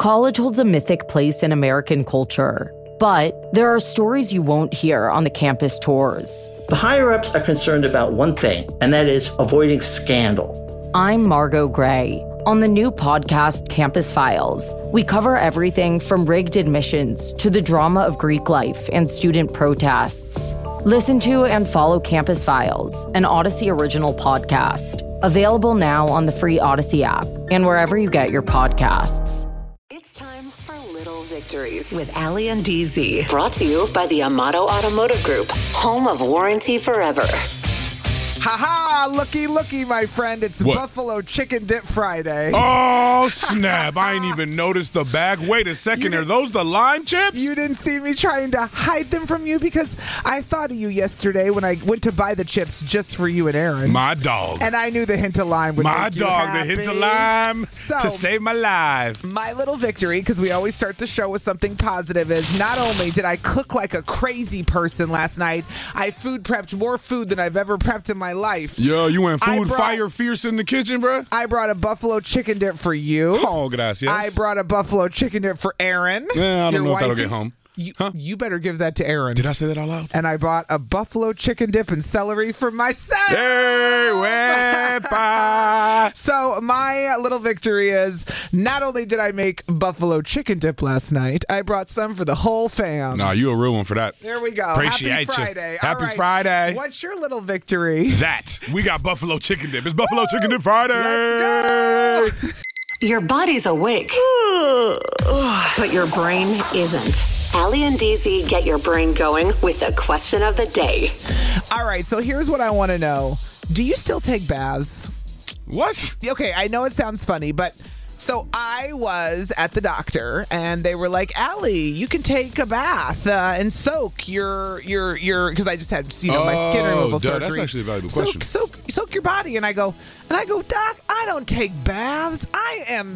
College holds a mythic place in American culture, but there are stories you won't hear on the campus tours. The higher-ups are concerned about one thing, and that is avoiding scandal. I'm Margot Gray. On the new podcast, Campus Files, we cover everything from rigged admissions to the drama of Greek life and student protests. Listen to and follow Campus Files, an Odyssey original podcast. Available now on the free Odyssey app and wherever you get your podcasts. It's time for Little Victories with Allie and DZ. Brought to you by the Amato Automotive Group, home of warranty forever. Ha-ha! Looky, my friend. It's What? Buffalo Chicken Dip Friday. Oh, snap. I ain't even noticed the bag. Wait a second. Are those the lime chips? You didn't see me trying to hide them from you because I thought of you yesterday when I went to buy the chips just for you and Aaron. My dog. And I knew the hint of lime would My make you dog, happy. the hint of lime So, to save my life. my little victory, because we always start the show with something positive, is not only did I cook like a crazy person last night, I food prepped more food than I've ever prepped in my life. Yo, you went I food brought- fire fierce in the kitchen, bruh? I brought a buffalo chicken dip for you. Oh, gracias. I brought a buffalo chicken dip for Aaron. Yeah, I don't your know if that'll wifey. get home. You better give that to Aaron. Did I say that out loud? And I bought a buffalo chicken dip and celery for myself. Hey, wepa. So my little victory is not only did I make buffalo chicken dip last night, I brought some for the whole fam. Nah, you a real one for that. There we go. Appreciate Happy you. Friday. Happy All right. Friday. What's your little victory? That. We got buffalo chicken dip. It's Buffalo Chicken Dip Friday. Let's go. Your body's awake, but your brain isn't. Allie and DZ get your brain going with the question of the day. All right, so here's what I want to know. Do you still take baths? What? Okay, I know it sounds funny, but so I was at the doctor and they were like, Allie, you can take a bath and soak your because I just had my skin removal duh, surgery. that's actually a valuable question. Soak your body, and I go, Doc, I don't take baths. I am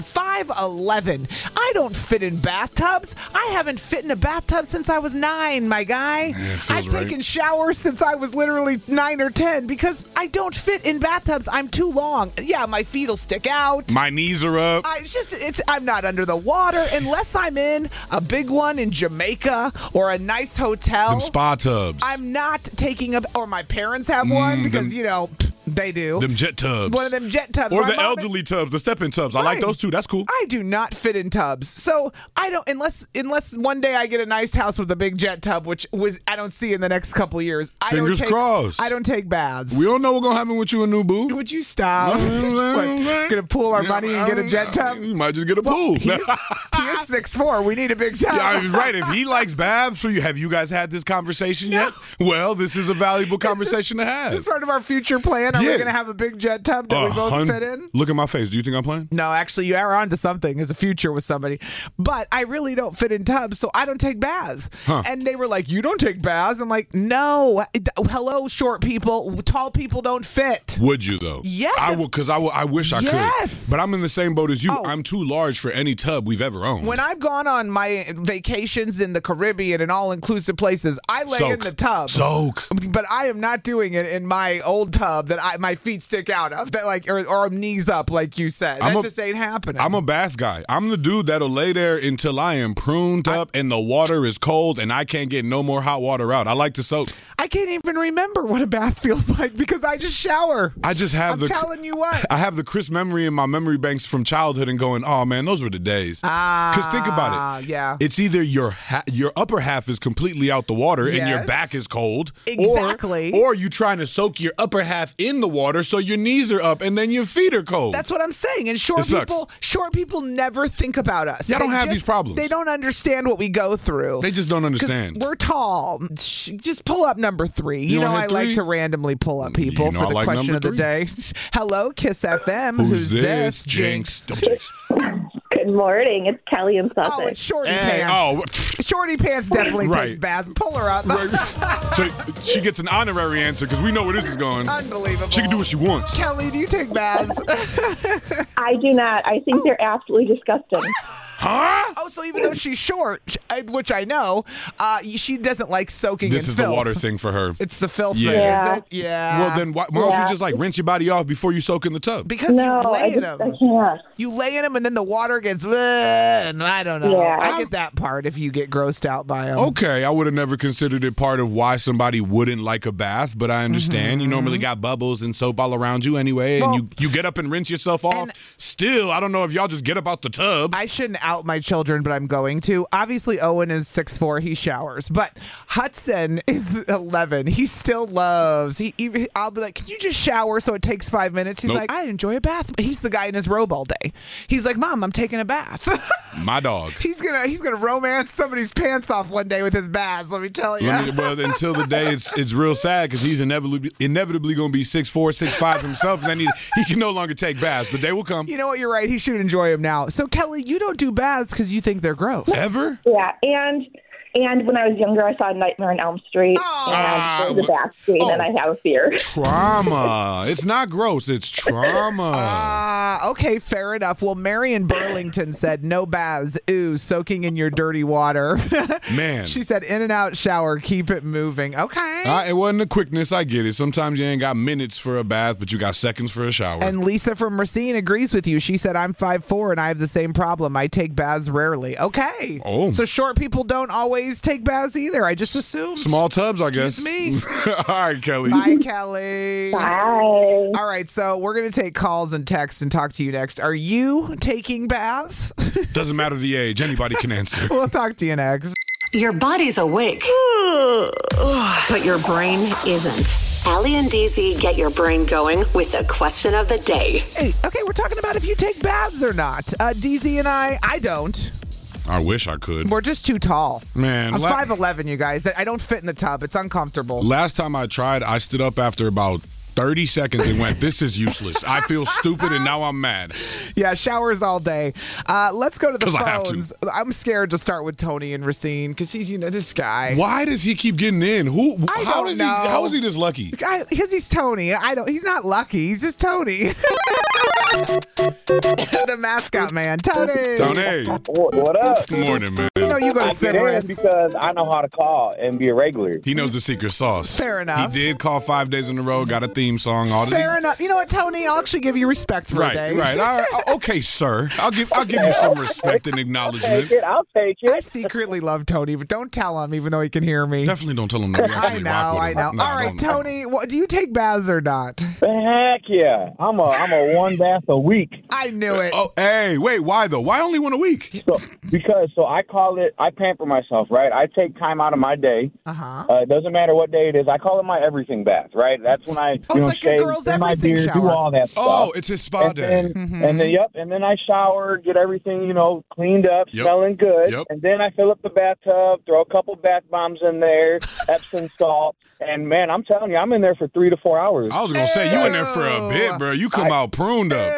5'11". I don't fit in bathtubs. I haven't fit in a bathtub since I was 9, my guy. Yeah, it feels I've right. taken showers since I was literally 9 or 10 because I don't fit in bathtubs. I'm too long. Yeah, my feet will stick out. My knees are up. I'm not under the water unless I'm in a big one in Jamaica or a nice hotel. Them spa tubs. I'm not taking or my parents have one because, they do. Them jet tubs. One of them jet tubs. Or My the mom- elderly tubs, the step-in tubs. I like Right. those too. That's cool. I do not fit in tubs. So I don't, unless one day I get a nice house with a big jet tub, which I don't see in the next couple years. Fingers crossed. I don't take baths. We don't know what's going to happen with you and new boo. Would you stop? What, gonna pool our money and get a jet tub? You might just get a pool. He is 6'4". We need a big tub. Yeah, I was right. If he likes baths, have you guys had this conversation yet? Well, this is a valuable conversation to have. Is this part of our future plan? Are we going to have a big jet tub that we both fit in? Look at my face. Do you think I'm playing? No, actually, you are onto something as a future with somebody. But I really don't fit in tubs, so I don't take baths. Huh. And they were like, you don't take baths? I'm like, no. Hello, short people. Tall people don't fit. Would you, though? Yes. I will, because I wish I Yes. could. But I'm in the same boat as you. Oh. I'm too large for any tub we've ever owned. When I've gone on my vacations in the Caribbean and all-inclusive places, I lay in the tub. Soak. But I am not doing it in my old tub that my feet stick out of, that or knees up, like you said. That just ain't happening. I'm a bath guy. I'm the dude that'll lay there until I am pruned up and the water is cold and I can't get no more hot water out. I like to soak. I can't even remember what a bath feels like because I just shower. I just have I'm telling you what. I have the crisp memory in my memory banks from childhood and going, oh man, those were the days. Because think about it. Yeah. It's either your upper half is completely out the water and your Yes. back is cold. Exactly. Or you trying to soak your upper half in the water so your knees are up and then your feet are cold. That's what I'm saying. And short people never think about us. Y'all don't They have just- these problems. They don't understand what we go through. They just don't 'Cause understand. we're tall. Just pull up number 3. You You know wanna I hit like 3? to randomly pull up people You know for I the like question number of the 3. day. Hello, Kiss FM. Who's this? Jinx. Don't jinx. Good morning. It's Kelly in Sussex. Oh, it's Shorty Hey, Pants. Shorty Pants definitely Right. takes baths. Pull her up. So she gets an honorary answer because we know where this is going. Unbelievable. She can do what she wants. Kelly, do you take baths? I do not. I think they're absolutely disgusting. Huh? Oh, so even though she's short, which I know, she doesn't like soaking This in is filth. the water thing for her. It's the filth Yeah. thing, Yeah. is it? Yeah. Well, then why don't you just like rinse your body off before you soak in the tub? Because No, you lay I in just them. I can't. You lay in them and then the water gets, and I don't know. Yeah. I get that part if you get grossed out by them. Okay, I would have never considered it part of why somebody wouldn't like a bath, but I understand. You normally got bubbles and soap all around you anyway, and Well- you get up and rinse yourself off. Still, I don't know if y'all just get up out the tub. I shouldn't out my children, but I'm going to. Obviously, Owen is 6'4". He showers. But Hudson is 11. He still loves. I'll be like, can you just shower so it takes 5 minutes? He's Nope. like, I enjoy a bath. He's the guy in his robe all day. He's like, Mom, I'm taking a bath. My dog. He's gonna romance somebody's pants off one day with his baths. Let me tell you. Well, until the day it's real sad because he's inevitably going to be 6'4", 6'5" himself, and then he can no longer take baths. The day will come. You know what? You're right. He should enjoy him now. So Kelly, you don't do baths because you think they're gross. Ever? Yeah, and when I was younger, I saw Nightmare on Elm Street and the bath scene, and I have a fear. Trauma. It's not gross. It's trauma. Okay, fair enough. Well, Marion Burlington said no baths. Ooh, soaking in your dirty water. Man. She said in and out shower, keep it moving. Okay. It wasn't the quickness. I get it. Sometimes you ain't got minutes for a bath, but you got seconds for a shower. And Lisa from Racine agrees with you. She said, I'm 5'4", and I have the same problem. I take baths rarely. Okay. Oh. So short people don't always take baths either. I just assumed. Small tubs, I guess. Excuse me. All right, Kelly. Bye, Kelly. Bye. All right, so we're going to take calls and texts and talk to you next. Are you taking baths? Doesn't matter the age. Anybody can answer. We'll talk to you next. Your body's awake, but your brain isn't. Allie and DZ get your brain going with the question of the day. Hey, okay, we're talking about if you take baths or not. DZ and I don't. I wish I could. We're just too tall. Man, I'm 5'11", you guys. I don't fit in the tub. It's uncomfortable. Last time I tried, I stood up after about 30 seconds and went, this is useless. I feel stupid and now I'm mad. Yeah, showers all day. Let's go to the 'Cause I have to. phones. I'm scared to start with Tony and Racine because he's, this guy. Why does he keep getting in? I don't know. How is he this lucky? Because he's Tony. He's not lucky. He's just Tony. The mascot man, Tony. Tony. What up? Good morning, man. You know you go to I get in Cineris. because I know how to call and be a regular. He knows the secret sauce. Fair enough. He did call 5 days in a row, got a theme song. All Fair enough. You know what, Tony? I'll actually give you respect for a day. Right. Okay, sir. I'll give you some respect and acknowledgement. I'll take I it. secretly love Tony, but don't tell him, even though he can hear me. Definitely don't tell him that we I actually rock with him. know. No, All right, don't. Tony, do you take baths or not? Heck yeah. I'm a one bath a week. I knew it. Oh, hey, wait, why though? Why only one a week? So I call it, I pamper myself, right? I take time out of my day. Uh-huh. It doesn't matter what day it is. I call it my everything bath, right? That's when I, it's like a shave, girl's trim my everything beard, shower. do all that stuff. Oh, it's his spa and day. then, and then I shower, get everything, cleaned up, Yep. smelling good. Yep. And then I fill up the bathtub, throw a couple bath bombs in there, Epsom salt. And man, I'm telling you, I'm in there for 3 to 4 hours. I was gonna say you in there for a bit, bro. You come out pruned up.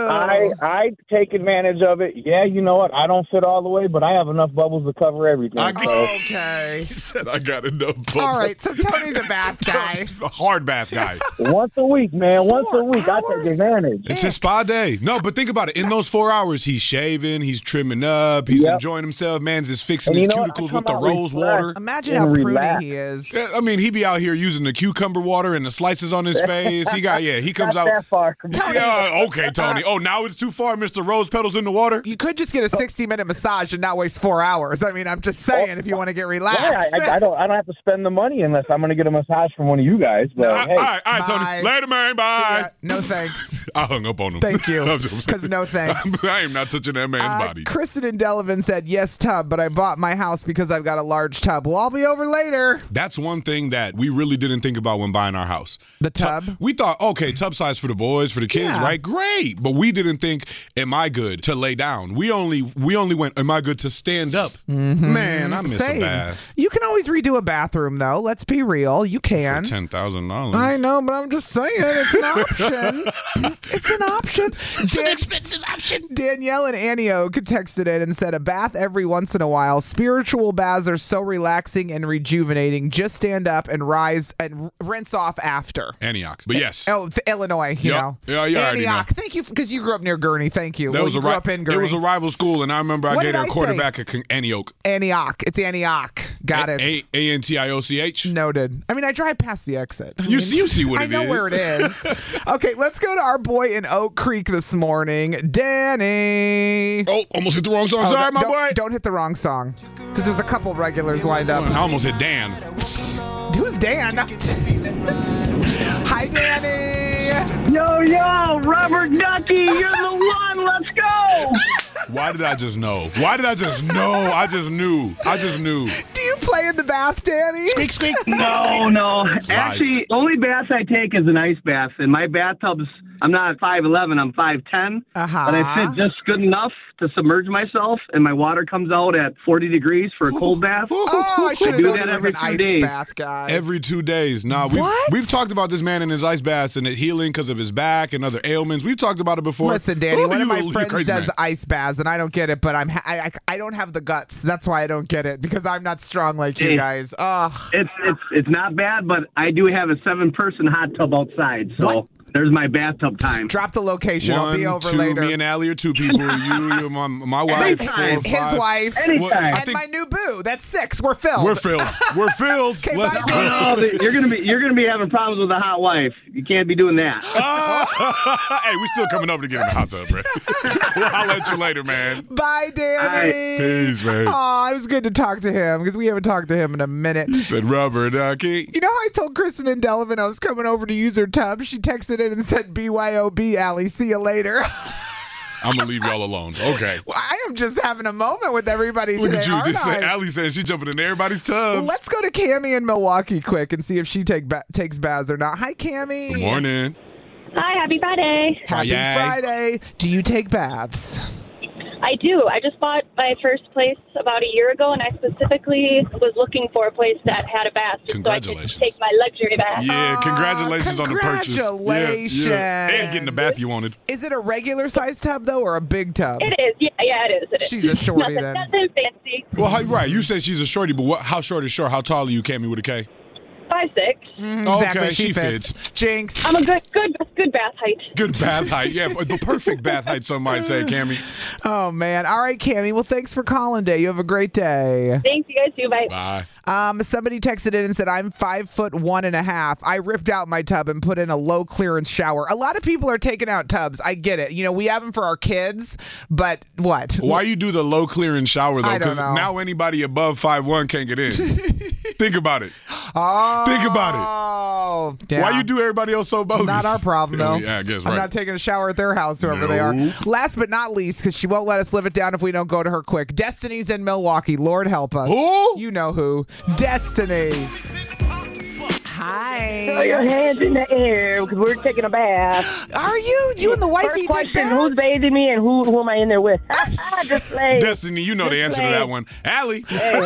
I take advantage of it. Yeah, you know what? I don't fit all the way, but I have enough bubbles to cover everything. Okay. He said I got enough bubbles. All right, so Tony's a bath guy. A hard bath guy. Once a week, man. Once a week, I hours? take advantage. It's his spa day. No, but think about it. In those 4 hours, he's shaving, he's trimming up, he's enjoying himself. Man's just fixing And his you know what? cuticles I with the come out rose refreshed. water. Imagine And how pruny relax. he is. Yeah, I mean, he be out here using the cucumber water and the slices on his face. He comes Not out. that far. Yeah, okay, Tony. Oh, now it's too far, Mr. Rose Petals in the water. You could just get a 60-minute massage and not waste 4 hours. I mean, I'm just saying if you want to get relaxed. Yeah, I don't have to spend the money unless I'm going to get a massage from one of you guys. But All hey, right, Bye. Tony. Later, man. See Bye. ya. No thanks. I hung up on him. Thank you. I'm just- 'Cause no thanks. I am not touching that man's body. Kristen and Delavan said, yes, tub, but I bought my house because I've got a large tub. Well, I'll be over later. That's one thing that we really didn't think about when buying our house. The tub? We thought, okay, tub size for the boys, for the kids, Yeah. right? Great. But we didn't think, am I good to lay down? We only went, am I good to stand up? Man, I miss Same. a bath. You can always redo a bathroom, though. Let's be real. You can. $10,000. I know, but I'm I'm just saying, it's an option. It's an option. It's an expensive option. Danielle in Antioch texted in and said, a bath every once in a while. Spiritual baths are so relaxing and rejuvenating. Just stand up and rise and rinse off after. Antioch. But yes. Oh, Illinois, you know. Yeah, you already know. Antioch. Thank you, because you grew up near Gurney. Thank you. That was you grew up in Gurney. It was a rival school, and I remember I What gave did her a I quarterback at Antioch. Antioch. It's Antioch. Got it. Antioch. Noted. I mean, I drive past the exit. You see what it is. I know where it is. Okay, let's go to our boy in Oak Creek this morning, Danny. Oh, almost hit the wrong song. Sorry, my boy. Don't hit the wrong song, because there's a couple regulars lined up. I almost hit Dan. Who's Dan? Hi, Danny. Yo, Robert Ducky, you're the one. Let's go. Why did I just know? I just knew. Do you play in the bath, Danny? Squeak, squeak. No. Actually, only bath I take is an ice bath. And my bathtub's, I'm not 5'11", I'm 5'10". Uh-huh. But I fit just good enough to submerge myself, and my water comes out at 40 degrees for a cold bath. Oh, I should do have that known every an 2 ice days. bath guy. Every 2 days. Nah, we've talked about this man in his ice baths and it healing because of his back and other ailments. We've talked about it before. Listen, Danny, one of my friends crazy does man. ice baths, and I don't get it, but I don't have the guts. That's why I don't get it, because I'm not strong like you guys. Oh. It's not bad, but I do have a 7-person hot tub outside, so there's my bathtub time. Drop the location. I'll be over 2, later. me and Allie are 2 people. You, my wife, 4, 5. His wife. Anytime. And my new boo. That's 6. We're filled. We're filled. Okay, Let's bye, go. No, you're gonna be having problems with a hot wife. You can't be doing that. Hey, we still coming over to get in the hot tub, bro. I'll let you later, man. Bye, Danny. Peace, man. Aw, it was good to talk to him, because we haven't talked to him in a minute. He said, Robert Ducky. You know how I told Kristen and Delavan I was coming over to use her tub? She texted in and said, BYOB, Allie, see you later. I'm going to leave y'all alone. Okay. Well, I am just having a moment with everybody Look today, at you. aren't Just I? Allie saying she's jumping in everybody's tubs. Well, let's go to Cammie in Milwaukee quick and see if she takes baths or not. Hi, Cammie. Good morning. Hi, happy Friday. Happy Yay. Friday. Do you take baths? I do. I just bought my first place about a year ago, and I specifically was looking for a place that had a bath so I could take my luxury bath. Yeah, congratulations on the purchase. Congratulations. Yeah. And getting the bath you wanted. Is it a regular size tub, though, or a big tub? It is. Yeah, it is. She's a shorty, nothing, then. Nothing fancy. Well, right. You said she's a shorty, but how short is short? How tall are you, Cammie, with a K? 5'6". Exactly. Okay, she she fits. Jinx. I'm a good bath height. Good bath height. Yeah, the perfect bath height, some might say, Cammie. Oh, man. All right, Cammie. Well, thanks for calling today. You have a great day. Thanks, you guys too. Bye. Bye. Somebody texted in and said, I'm 5'1.5". I ripped out my tub and put in a low clearance shower. A lot of people are taking out tubs. I get it. You know, we have them for our kids, but what? Why you do the low clearance shower, though? I don't know. Now anybody above 5'1" can't get in. Think about it. Oh. Think about it. Oh. Yeah. Why you do everybody else so bogus? Not our problem, though. Yeah, I guess, I'm right. not taking a shower at their house, whoever they are. Last but not least, because she won't let us live it down if we don't go to her quick. Destiny's in Milwaukee. Lord help us. Who? You know who. Destiny. Hi. Throw your hands in the air because we're taking a bath. Are you? You and the wifey First take question, baths? who's bathing me and who am I in there with? Just play. Destiny, you know the answer to that one. Allie.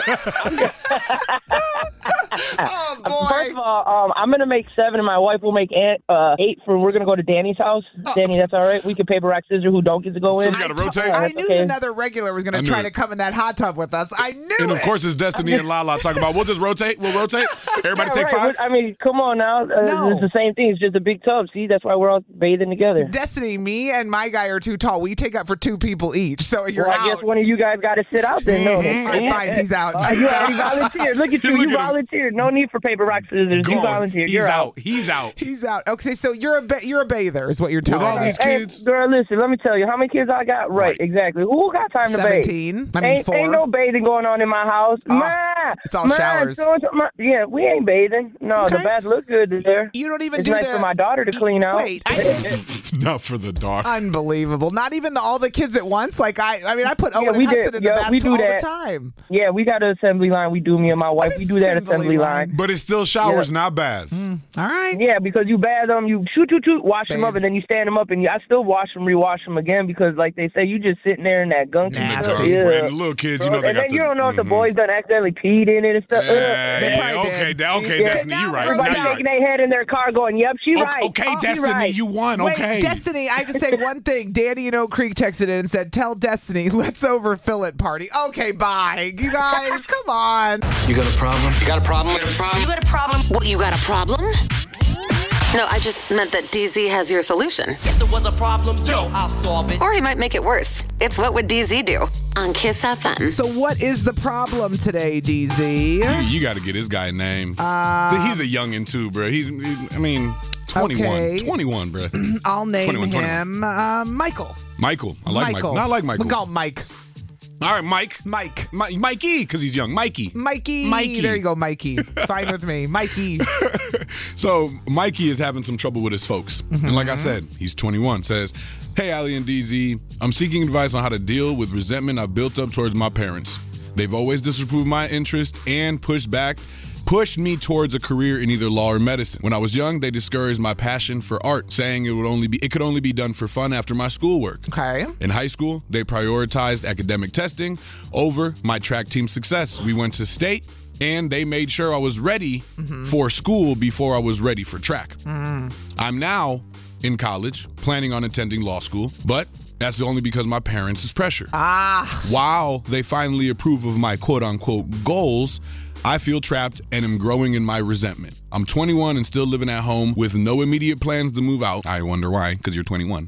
Oh, boy. First of all, I'm going to make 7 and my wife will make 8 for we're going to go to Danny's house. Danny, that's all right? We can paper, rock, scissors who don't get to go in. So we got to rotate? I knew another regular was going to try to come in that hot tub with us. I knew And it. of course, it's Destiny and Lala talking about, we'll just rotate. We'll rotate. Everybody take 5. I mean, come on now. No. It's the same thing. It's just a big tub. See, that's why we're all bathing together. Destiny, me and my guy are too tall. We take up for 2 people each. So you're Well, out. I guess one of you guys got to sit out there. No. All right, fine. He's out. You already volunteered. Look at you. Look You at him. volunteered. No need for paper, rock, scissors. You volunteered. He's You're out. He's out. He's out. Okay, so you're a bather is what you're telling all us. these kids. Hey, girl, listen, let me tell you. How many kids I got? Right, exactly. Who got time to bathe? 17. I mean, Ain't 4. no bathing going on in my house. It's all showers. Yeah, we ain't bathing. No, the bath look good there. You don't even It's do nice the... for my daughter to clean out. Wait, Not for the dog. unbelievable. Not even all the kids at once? Like, I mean, I put Owen we and Hudson did. in the Yeah, bath we do all the that. time. Yeah, we got an assembly line. We do, me and my wife. We do that assembly line. But it's still showers, not baths. All right. Yeah, because you bath them, you shoot, wash them up, and then you stand them up, and I still wash them, rewash them again because, like they say, you just sitting there in that gunky And stuff. the little kids, you know, they And got then you don't know if the boys done accidentally peed weed in it and stuff. Okay, Destiny, you're right. Everybody shaking their head in their car going, yep, she's right. Okay, Destiny, you won. Okay. Wait, Destiny, I have to say one thing. Danny in Oak Creek texted in and said, tell Destiny, let's overfill it party. Okay, bye. You guys, come on. You got a problem? You got a problem? You got a problem? What, you got a problem? No, I just meant that DZ has your solution. If there was a problem, I'll solve it. Or he might make it worse. It's What Would DZ Do on Kiss FM. So what is the problem today, DZ? You got to get this guy a name. He's a youngin' too, bro. He's 21. Okay. 21, bro. I'll name 21. him Michael. Michael. I like Michael. No, I like Michael. We'll call him Mike. All right, Mike. Mikey, because he's young. Mikey. There you go, Mikey. Fine with me. Mikey. So Mikey is having some trouble with his folks. And like I said, he's 21. Says, hey, Allie and DZ, I'm seeking advice on how to deal with resentment I've built up towards my parents. They've always disapproved my interest and pushed me towards a career in either law or medicine. When I was young, they discouraged my passion for art, saying it could only be done for fun after my schoolwork. Okay. In high school, they prioritized academic testing over my track team success. We went to state, and they made sure I was ready for school before I was ready for track. I'm now in college, planning on attending law school, but that's only because my parents' pressure. While they finally approve of my quote-unquote goals, I feel trapped and am growing in my resentment. I'm 21 and still living at home with no immediate plans to move out. I wonder why, because you're 21.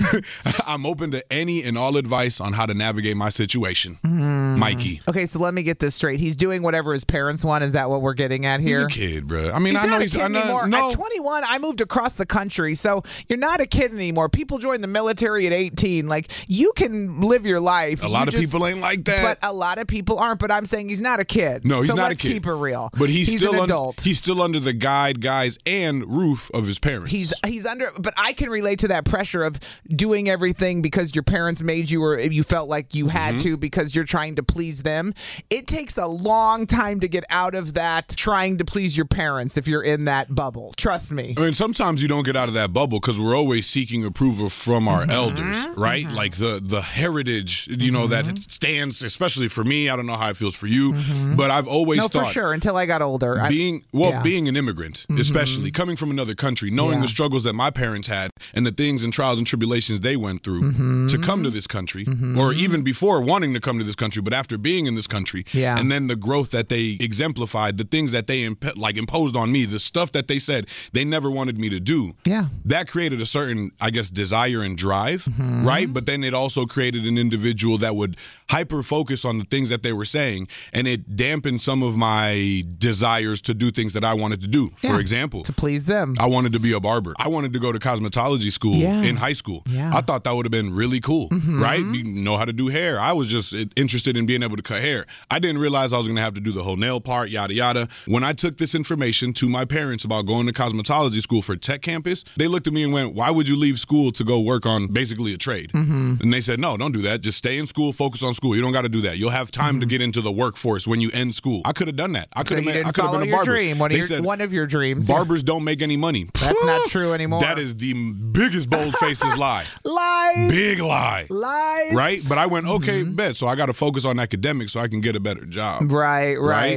I'm open to any and all advice on how to navigate my situation. Mikey. Okay, so let me get this straight. He's doing whatever his parents want. Is that what we're getting at here? He's a kid, bro. I mean, he's I know not he's a kid anymore. No. At 21, I moved across the country, so you're not a kid anymore. People join the military at 18. Like, you can live your life. A lot of people ain't like that. But a lot of people aren't. But I'm saying he's not a kid. No, he's so not a let's kid. Keep it real. But he's still an adult. He's still under the guise and roof of his parents. He's under, but I can relate to that pressure of doing everything because your parents made you, or you felt like you had to because you're trying to please them. It takes a long time to get out of that trying to please your parents if you're in that bubble. Trust me. I mean, sometimes you don't get out of that bubble because we're always seeking approval from our elders, right? Like the heritage, that stands, especially for me. I don't know how it feels for you, but I've always thought. For sure, until I got older. Being an immigrant, especially coming from another country, knowing the struggles that my parents had and the things and trials and tribulations they went through to come to this country, or even before wanting to come to this country, but after being in this country, and then the growth that they exemplified, the things that they imposed on me, the stuff that they said they never wanted me to do, that created a certain, I guess, desire and drive, right? But then it also created an individual that would hyper focus on the things that they were saying, and it dampened some of my desires to do things that I wanted to do. For example, to please them. I wanted to be a barber. I wanted to go to cosmetology school in high school. I thought that would have been really cool, right? You know how to do hair. I was just interested in being able to cut hair. I didn't realize I was going to have to do the whole nail part, yada, yada. When I took this information to my parents about going to cosmetology school for tech campus, they looked at me and went, why would you leave school to go work on basically a trade? And they said, no, don't do that. Just stay in school, focus on school. You don't got to do that. You'll have time to get into the workforce when you end school. I could have done that. I could have been a barber. Dream. One of your dreams. Barbers don't make any money. That's not true anymore. That is the biggest bold-faced lie. Lies. Big lie. Lies. Right? But I went, okay, bet. So I got to focus on academics so I can get a better job. Right.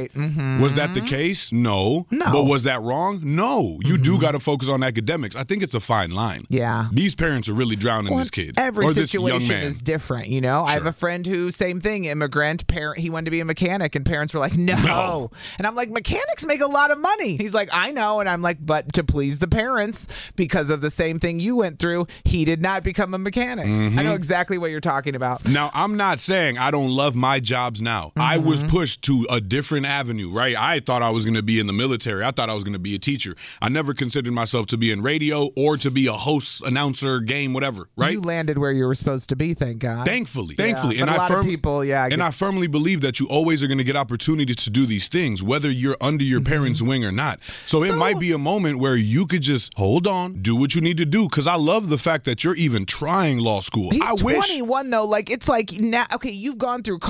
Was that the case? No. But was that wrong? No. You do got to focus on academics. I think it's a fine line. Yeah. These parents are really drowning this kid. Every or situation this young man. is different, you know? Sure. I have a friend who, same thing, immigrant, parent, he wanted to be a mechanic, and parents were like, no. And I'm like, mechanics make a lot of money. He's like, I know. And I'm like, but to please the parents, because of the same thing you went through, he did not become a mechanic. I know exactly what you're talking about. Now, I'm not saying I don't love my jobs now. I was pushed to a different avenue, right? I thought I was going to be in the military. I thought I was going to be a teacher. I never considered myself to be in radio or to be a host, announcer, game, whatever, right? You landed where you were supposed to be, thank God. Thankfully. Yeah, And a lot of people, I firmly believe that you always are going to get opportunities to do these things, whether you're under your parents' wing or not. So it might be a moment where you could just hold on, do what you need to do, because I love the fact that you're even trying law school. He's 21 though. Like, it's like, now, okay, you've gone through college.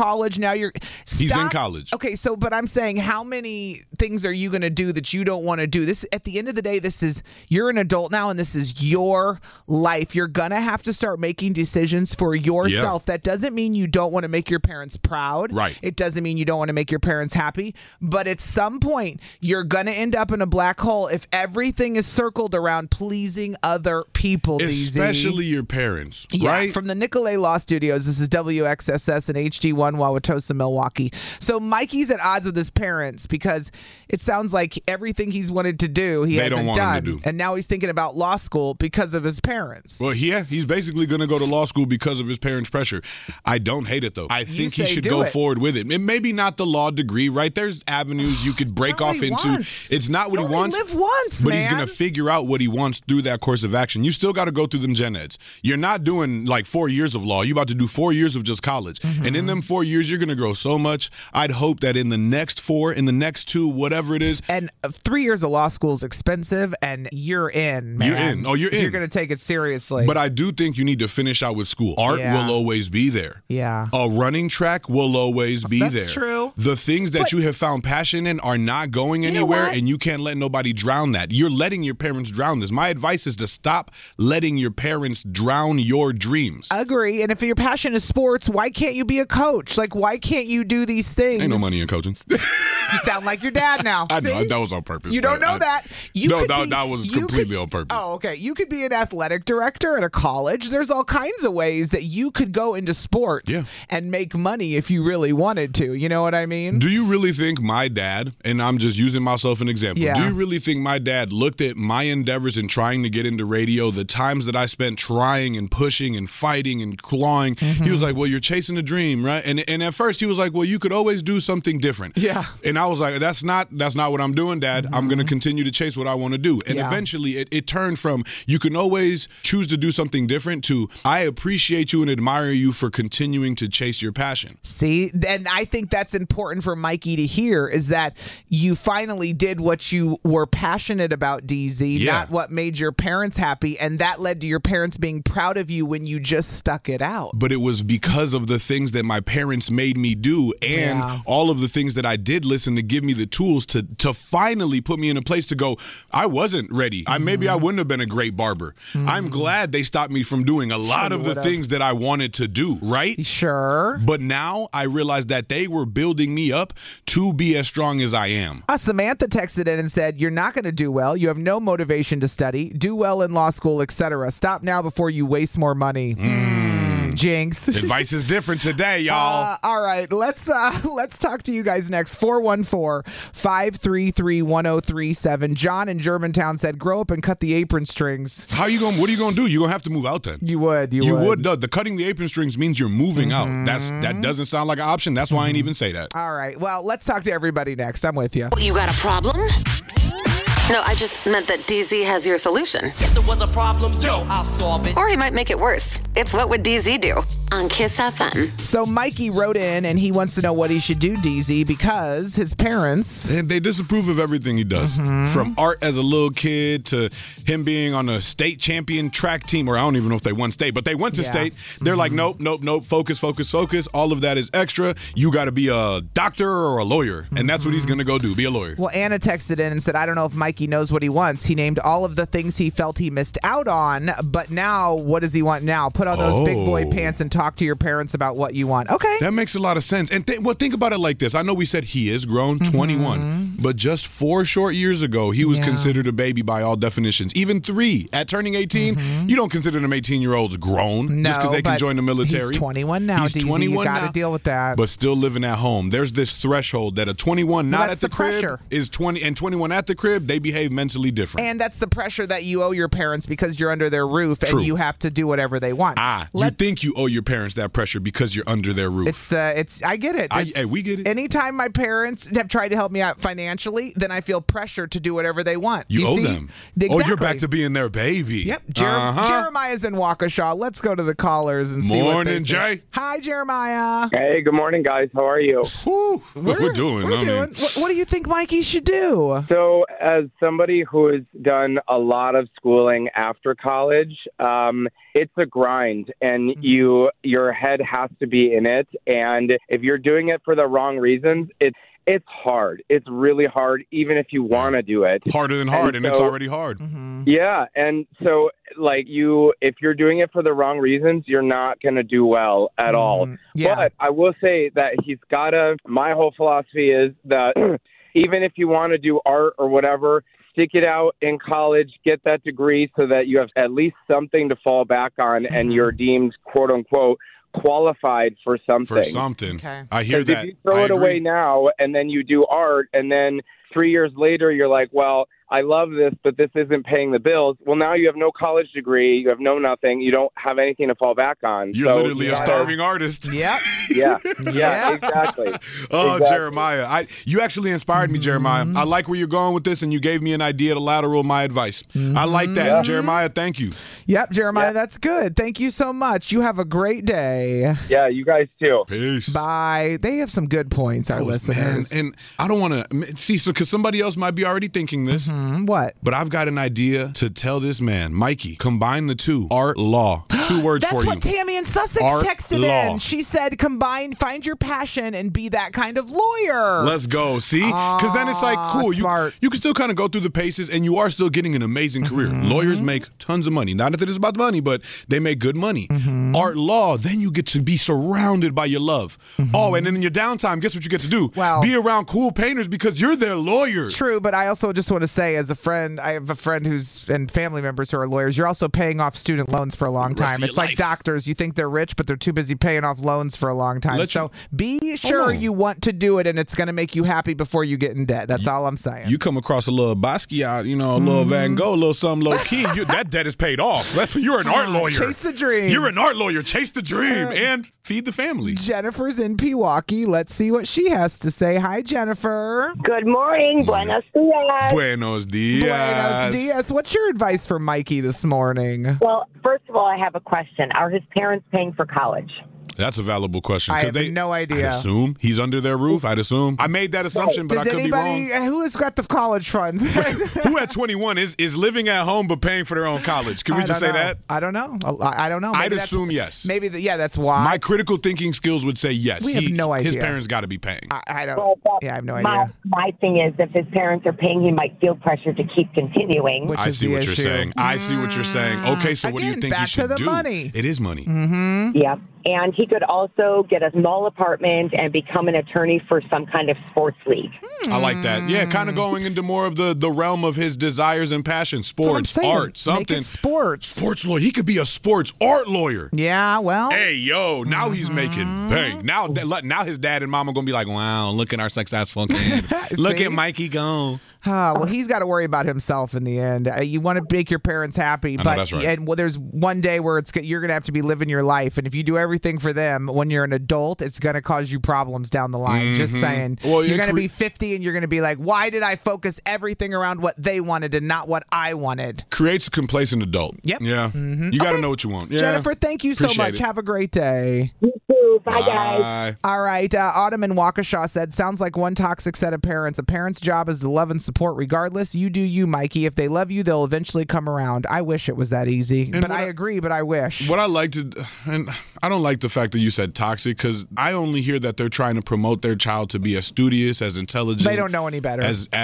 college. Now He's in college. Okay, so but I'm saying, how many things are you going to do that you don't want to do? This, at the end of the day, you're an adult now, and this is your life. You're going to have to start making decisions for yourself. Yeah. That doesn't mean you don't want to make your parents proud. Right. It doesn't mean you don't want to make your parents happy. But at some point, you're going to end up in a black hole if everything is circled around pleasing other people, especially your parents, yeah, right? From the Nicolay Law Studios, this is WXSS and HD1 Wauwatosa, Milwaukee. So Mikey's at odds with his parents because it sounds like everything he's wanted to do, he hasn't done. And now he's thinking about law school because of his parents. Well, yeah, he's basically going to go to law school because of his parents' pressure. I don't hate it, though. I think he should go forward with it. And maybe not the law degree, right? There's avenues you could break off into. It's not what he wants. Live once, but he's going to figure out what he wants through that course of action. You still got to go through them gen eds. You're not doing like 4 years of law. You're about to do 4 years of just college. Mm-hmm. And in them 4 years, you're going to grow so much. I'd hope that in the next 4, in the next 2, whatever it is. And 3 years of law school is expensive, and you're in, man. You're in. Oh, you're in. You're going to take it seriously. But I do think you need to finish out with school. Art will always be there. Yeah. A running track will always be there. That's true. The things that you have found passion in are not going anywhere, and you can't let nobody drown that. You're letting your parents drown this. My advice is to stop letting your parents drown your dreams. Agree. And if your passion is sports, why can't you be a coach? Like, why can't you do these things? Ain't no money in coaching. You sound like your dad now. I know. That was on purpose. You don't know that. That was completely on purpose. Oh, okay. You could be an athletic director at a college. There's all kinds of ways that you could go into sports and make money if you really wanted to. You know what I mean? Do you really think my dad, and I'm just using myself an example, do you really think my dad looked at my endeavors in trying to get into radio, the times that I spent trying and pushing and fighting and clawing? Mm-hmm. He was like, well, you're chasing a dream, right? And at first he was like, well, you could always do something different. Yeah. And I was like, that's not what I'm doing, Dad. Mm-hmm. I'm going to continue to chase what I want to do. And eventually it turned from you can always choose to do something different to I appreciate you and admire you for continuing to chase your passion. See, and I think that's important for Mikey to hear is that you finally did what you were passionate about, DZ, not what made your parents happy. And that led to your parents being proud of you when you just stuck it out. But it was because of the things that my parents made me do and all of the things that I did listen to give me the tools to finally put me in a place to go, I wasn't ready. Maybe I wouldn't have been a great barber. Mm-hmm. I'm glad they stopped me from doing a lot of the things that I wanted to do, right? Sure. But now I realize that they were building me up to be as strong as I am. Samantha texted in and said, you're not going to do well. You have no motivation to study. Do well in law school, etc. Stop now before you waste more money. Jinx. Advice is different today, y'all. All right, let's talk to you guys next. 414-533-1037. John in Germantown said, grow up and cut the apron strings. What are you going to do? You're going to have to move out then. You would. The cutting the apron strings means you're moving out. That doesn't sound like an option. That's why I ain't even say that. All right. Well, let's talk to everybody next. I'm with you. You got a problem? No, I just meant that DZ has your solution. If there was a problem, I'll solve it. Or he might make it worse. It's What Would DZ Do? On Kiss FM. So Mikey wrote in and he wants to know what he should do, DZ, because his parents... And they disapprove of everything he does. Mm-hmm. From art as a little kid to him being on a state champion track team, or I don't even know if they won state, but they went to state. They're like, nope, focus. All of that is extra. You got to be a doctor or a lawyer. And that's what he's going to go do, be a lawyer. Well, Anna texted in and said, I don't know if Mikey knows what he wants. He named all of the things he felt he missed out on, but now, what does he want now? Put on those big boy pants and talk to your parents about what you want. Okay. That makes a lot of sense. And think about it like this. I know we said he is grown, 21, but just 4 short years ago, he was considered a baby by all definitions. Even 3. At turning 18, you don't consider them 18-year-olds grown just because they can join the military. He's 21 now, He's DZ. 21 you got to deal with that. But still living at home. There's this threshold that a 21 not at the crib pressure. Is 20, and 21 at the crib, they behave mentally different. And that's the pressure that you owe your parents because you're under their roof and you have to do whatever they want. You think you owe your parents that pressure because you're under their roof. I get it. Hey, we get it. Anytime my parents have tried to help me out financially, then I feel pressure to do whatever they want. You owe see? them. Exactly. Oh, you're back to being their baby. Yep. Jeremiah's in Waukesha. Let's go to the callers and see what they say. Jay. Hi, Jeremiah. Hey, good morning, guys. How are you? We're doing. What do you think Mikey should do? So, as somebody who has done a lot of schooling after college, it's a grind. mind, and your head has to be in it. And if you're doing it for the wrong reasons, it's hard. It's really hard, even if you want to do it. Harder than hard, and it's already hard. Yeah, and so if you're doing it for the wrong reasons, you're not going to do well at all. Yeah. But I will say that my whole philosophy is that even if you want to do art or whatever, stick it out in college, get that degree so that you have at least something to fall back on, and you're deemed, quote unquote, qualified for something. Okay. I hear that. If you throw it away now and then you do art, and then 3 years later you're like, well, I love this, but this isn't paying the bills. Well, now you have no college degree. You have no nothing. You don't have anything to fall back on. You're literally a starving artist. Yep. Yeah, exactly. Oh, exactly. Jeremiah. You actually inspired me, Jeremiah. I like where you're going with this, and you gave me an idea to lateral my advice. I like that. Jeremiah, thank you. Yep, Jeremiah, that's good. Thank you so much. You have a great day. Yeah, you guys too. Peace. Bye. They have some good points, our listeners. Man. And I don't want to see, because somebody else might be already thinking this. What? But I've got an idea to tell this man, Mikey, combine the two. Art, law. 2 words for you. That's what Tammy in Sussex Art, texted law. in. She said, find your passion and be that kind of lawyer. Let's go. See? Because then it's like, cool. Smart. You can still kind of go through the paces, and you are still getting an amazing career. Lawyers make tons of money. Not that it's about the money, but they make good money. Art, law, then you get to be surrounded by your love. Oh, and then in your downtime, guess what you get to do? Be around cool painters because you're their lawyer. True, but I also just want to say, as a friend, I have a friend and family members who are lawyers. You're also paying off student loans for a long time. It's like doctors. You think they're rich, but they're too busy paying off loans for a long time. So be sure you want to do it, and it's going to make you happy before you get in debt. That's all I'm saying. You come across a little Basquiat, a little Van Gogh, a little something low key. That debt is paid off. You're an art lawyer. Chase the dream. You're an art lawyer. Chase the dream and feed the family. Jennifer's in Pewaukee. Let's see what she has to say. Hi, Jennifer. Good morning. Buenos dias. Buenos dias. Buenos dias. What's your advice for Mikey this morning? Well, first of all, I have a question. Are his parents paying for college? That's a valuable question. I have no idea. I'd assume he's under their roof. I'd assume. I made that assumption, but I could be wrong. Who has got the college funds? Who at 21 is living at home but paying for their own college? Can we just say that? I don't know. I don't know. I'd assume yes. Maybe, that's why. My critical thinking skills would say yes. We have no idea. His parents got to be paying. I don't. I have no idea. idea. My thing is, if his parents are paying, he might feel pressure to keep continuing. I see what you're saying. I see what you're saying. Okay, so what do you think he should do? Money. It is money. Yep. And he could also get a small apartment and become an attorney for some kind of sports league. I like that. Yeah, kind of going into more of the realm of his desires and passions. Sports, art, something. Make it sports. Sports lawyer. He could be a sports art lawyer. Yeah, well. Hey, yo, now he's making bang. Now his dad and mom are going to be like, wow, look at our successful kid. Look at Mikey go. Well, he's got to worry about himself in the end. You want to make your parents happy, but that's right. And there's one day where you're going to have to be living your life, and if you do everything for them when you're an adult, it's going to cause you problems down the line. Just saying. Well, you're going to be 50, and you're going to be like, why did I focus everything around what they wanted and not what I wanted? Creates a complacent adult. Yep. Yeah. You got to know what you want. Yeah. Jennifer, thank you so much. It. Have a great day. You too. Bye, guys. All right. Autumn in Waukesha said, sounds like one toxic set of parents. A parent's job is to love and support regardless. You do you, Mikey. If they love you, they'll eventually come around. I wish it was that easy. But I agree, but I wish. What I liked, and I don't like the fact that you said toxic, because I only hear that they're trying to promote their child to be as studious, as intelligent. They don't know any better.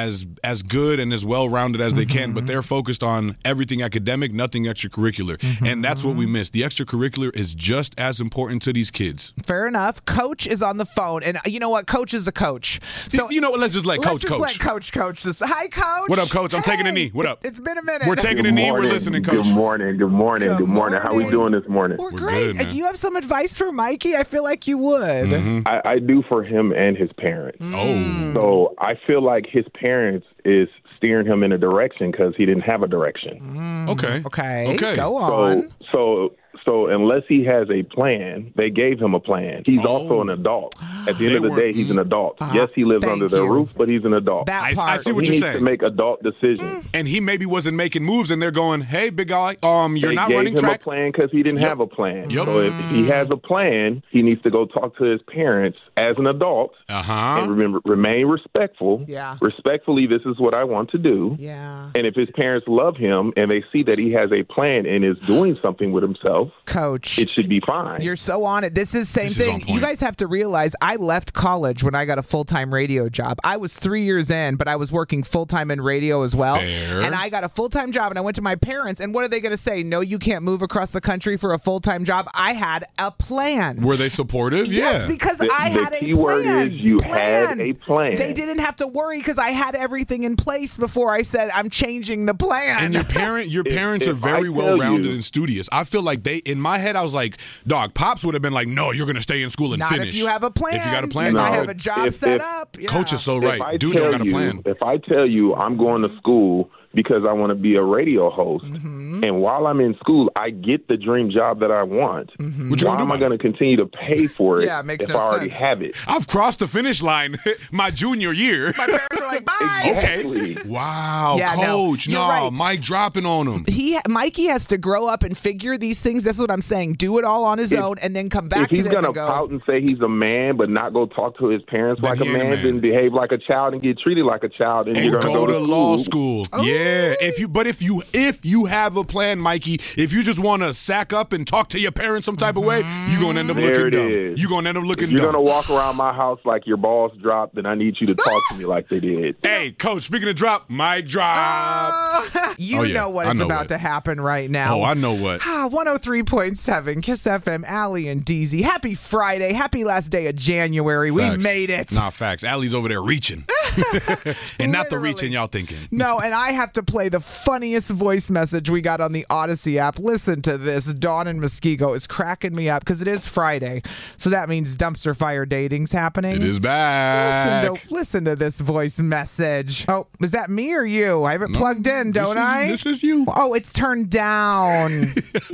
As good and as well-rounded as they can, but they're focused on everything academic, nothing extracurricular. And that's what we miss. The extracurricular is just as important to these kids. Fair enough. Coach is on the phone, and you know what? Coach is a coach. So you know what? Let's just let Coach coach. Let Coach coach this. Hi, Coach. What up, Coach? I'm taking a knee. What up? It's been a minute. We're taking a knee. We're listening, Coach. Good morning. How we doing this morning? We're great. Good, do you have some advice for Mikey? I feel like you would. I do for him and his parents. Oh. So I feel like his parents is steering him in a direction because he didn't have a direction. Okay. Go on. So unless he has a plan, they gave him a plan. He's also an adult. At the end of the day, he's an adult. Yes, he lives under their roof, but he's an adult. I see what you're saying. He needs to make adult decisions. And he maybe wasn't making moves, and they're going, hey, big guy, you're not running track. They gave him a plan because he didn't have a plan. So if he has a plan, he needs to go talk to his parents as an adult. And remember, remain respectful. Yeah. Respectfully, this is what I want to do. Yeah. And if his parents love him and they see that he has a plan and is doing something with himself, Coach, it should be fine. You're so on it. This is same thing. You guys have to realize I left college when I got a full-time radio job. I was 3 years in, but I was working full-time in radio as well. Fair. And I got a full-time job, and I went to my parents, and what are they going to say? No, you can't move across the country for a full-time job. I had a plan. Were they supportive? Yes, Yeah. because I had a plan. The key word is you had a plan. They didn't have to worry because I had everything in place before I said I'm changing the plan. And your parents are very well-rounded and studious. I feel like in my head, I was like, dog, Pops would have been like, no, you're going to stay in school and Not finish. if you have a plan. If you got a plan. If no. I have a job set up. Yeah. Coach is so right. Dude don't don't got a plan. If I tell you I'm going to school because I want to be a radio host, and while I'm in school, I get the dream job that I want, why am I going to continue to pay for it makes if no I already sense. have it? I've crossed the finish line my junior year. My parents were like, bye. Exactly. Okay. Wow, Yeah, Coach. no, you're No, right. Mike dropping on him. Mikey has to grow up and figure these things. That's what I'm saying. Do it all on his own and then come back If he's to them gonna and go. pout and say he's a man, but not go talk to his parents Then like a he ain't a man, man. then behave like a child and get treated like a child, and you're And gonna go to to law school. Yeah. If you have a plan, Mikey, if you just want to sack up and talk to your parents some type of way, you're gonna end up There looking it dumb. is. You're gonna end up looking If you're dumb. gonna walk around my house like your balls dropped, then I need you to talk to me like they did. Hey, Coach, speaking of drop, Mike drop. You Oh, yeah. know what I is know about what. to happen right now. Oh, I know what. 103.7 Kiss FM, Allie and DZ. Happy Friday. Happy last day of January. We Facts. made it. Nah, facts. Allie's over there reaching. And not the reaching y'all thinking. No, and I have to play the funniest voice message we got on the Odyssey app. Listen to this. Dawn in Muskego is cracking me up because it is Friday. So that means dumpster fire dating's happening. It is back. Listen to this voice message. Oh, is that me or you? I have it plugged in, don't I? This is you. Oh, it's turned down.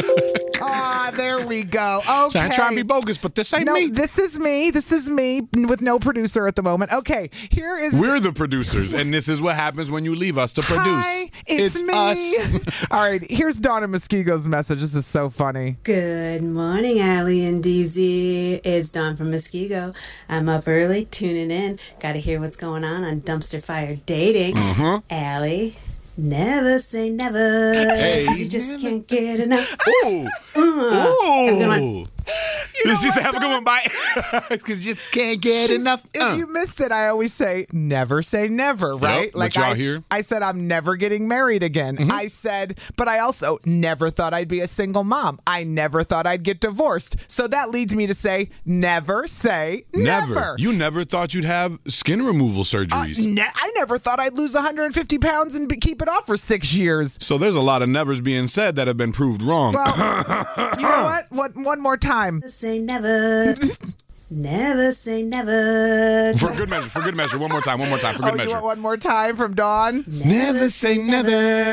There we go. Okay. So I try to be bogus, but this ain't me. This is me. This is me with no producer at the moment. Okay, here is... We're the producers, and this is what happens when you leave us to produce. Hi, it's me. us. All right, here's Donna Muskego's message. This is so funny. Good morning, Allie and DZ. It's Dawn from Muskego. I'm up early, tuning in. Got to hear what's going on Dumpster Fire Dating. Allie, never say never. Hey. 'Cause you just can't get enough. Ooh. Have a good one. She said, have a good one, bye. Because you just can't get enough. If you missed it, I always say never, right? Like y'all hear. I said I'm never getting married again. I said, but I also never thought I'd be a single mom. I never thought I'd get divorced. So that leads me to say never say never. You never thought you'd have skin removal surgeries. I never thought I'd lose 150 pounds and keep it off for 6 years. So there's a lot of nevers being said that have been proved wrong. Well, you know what? One more time. Say never. Never say never. For good measure. One more time, for good You measure. want one more time from Dawn? Never say never.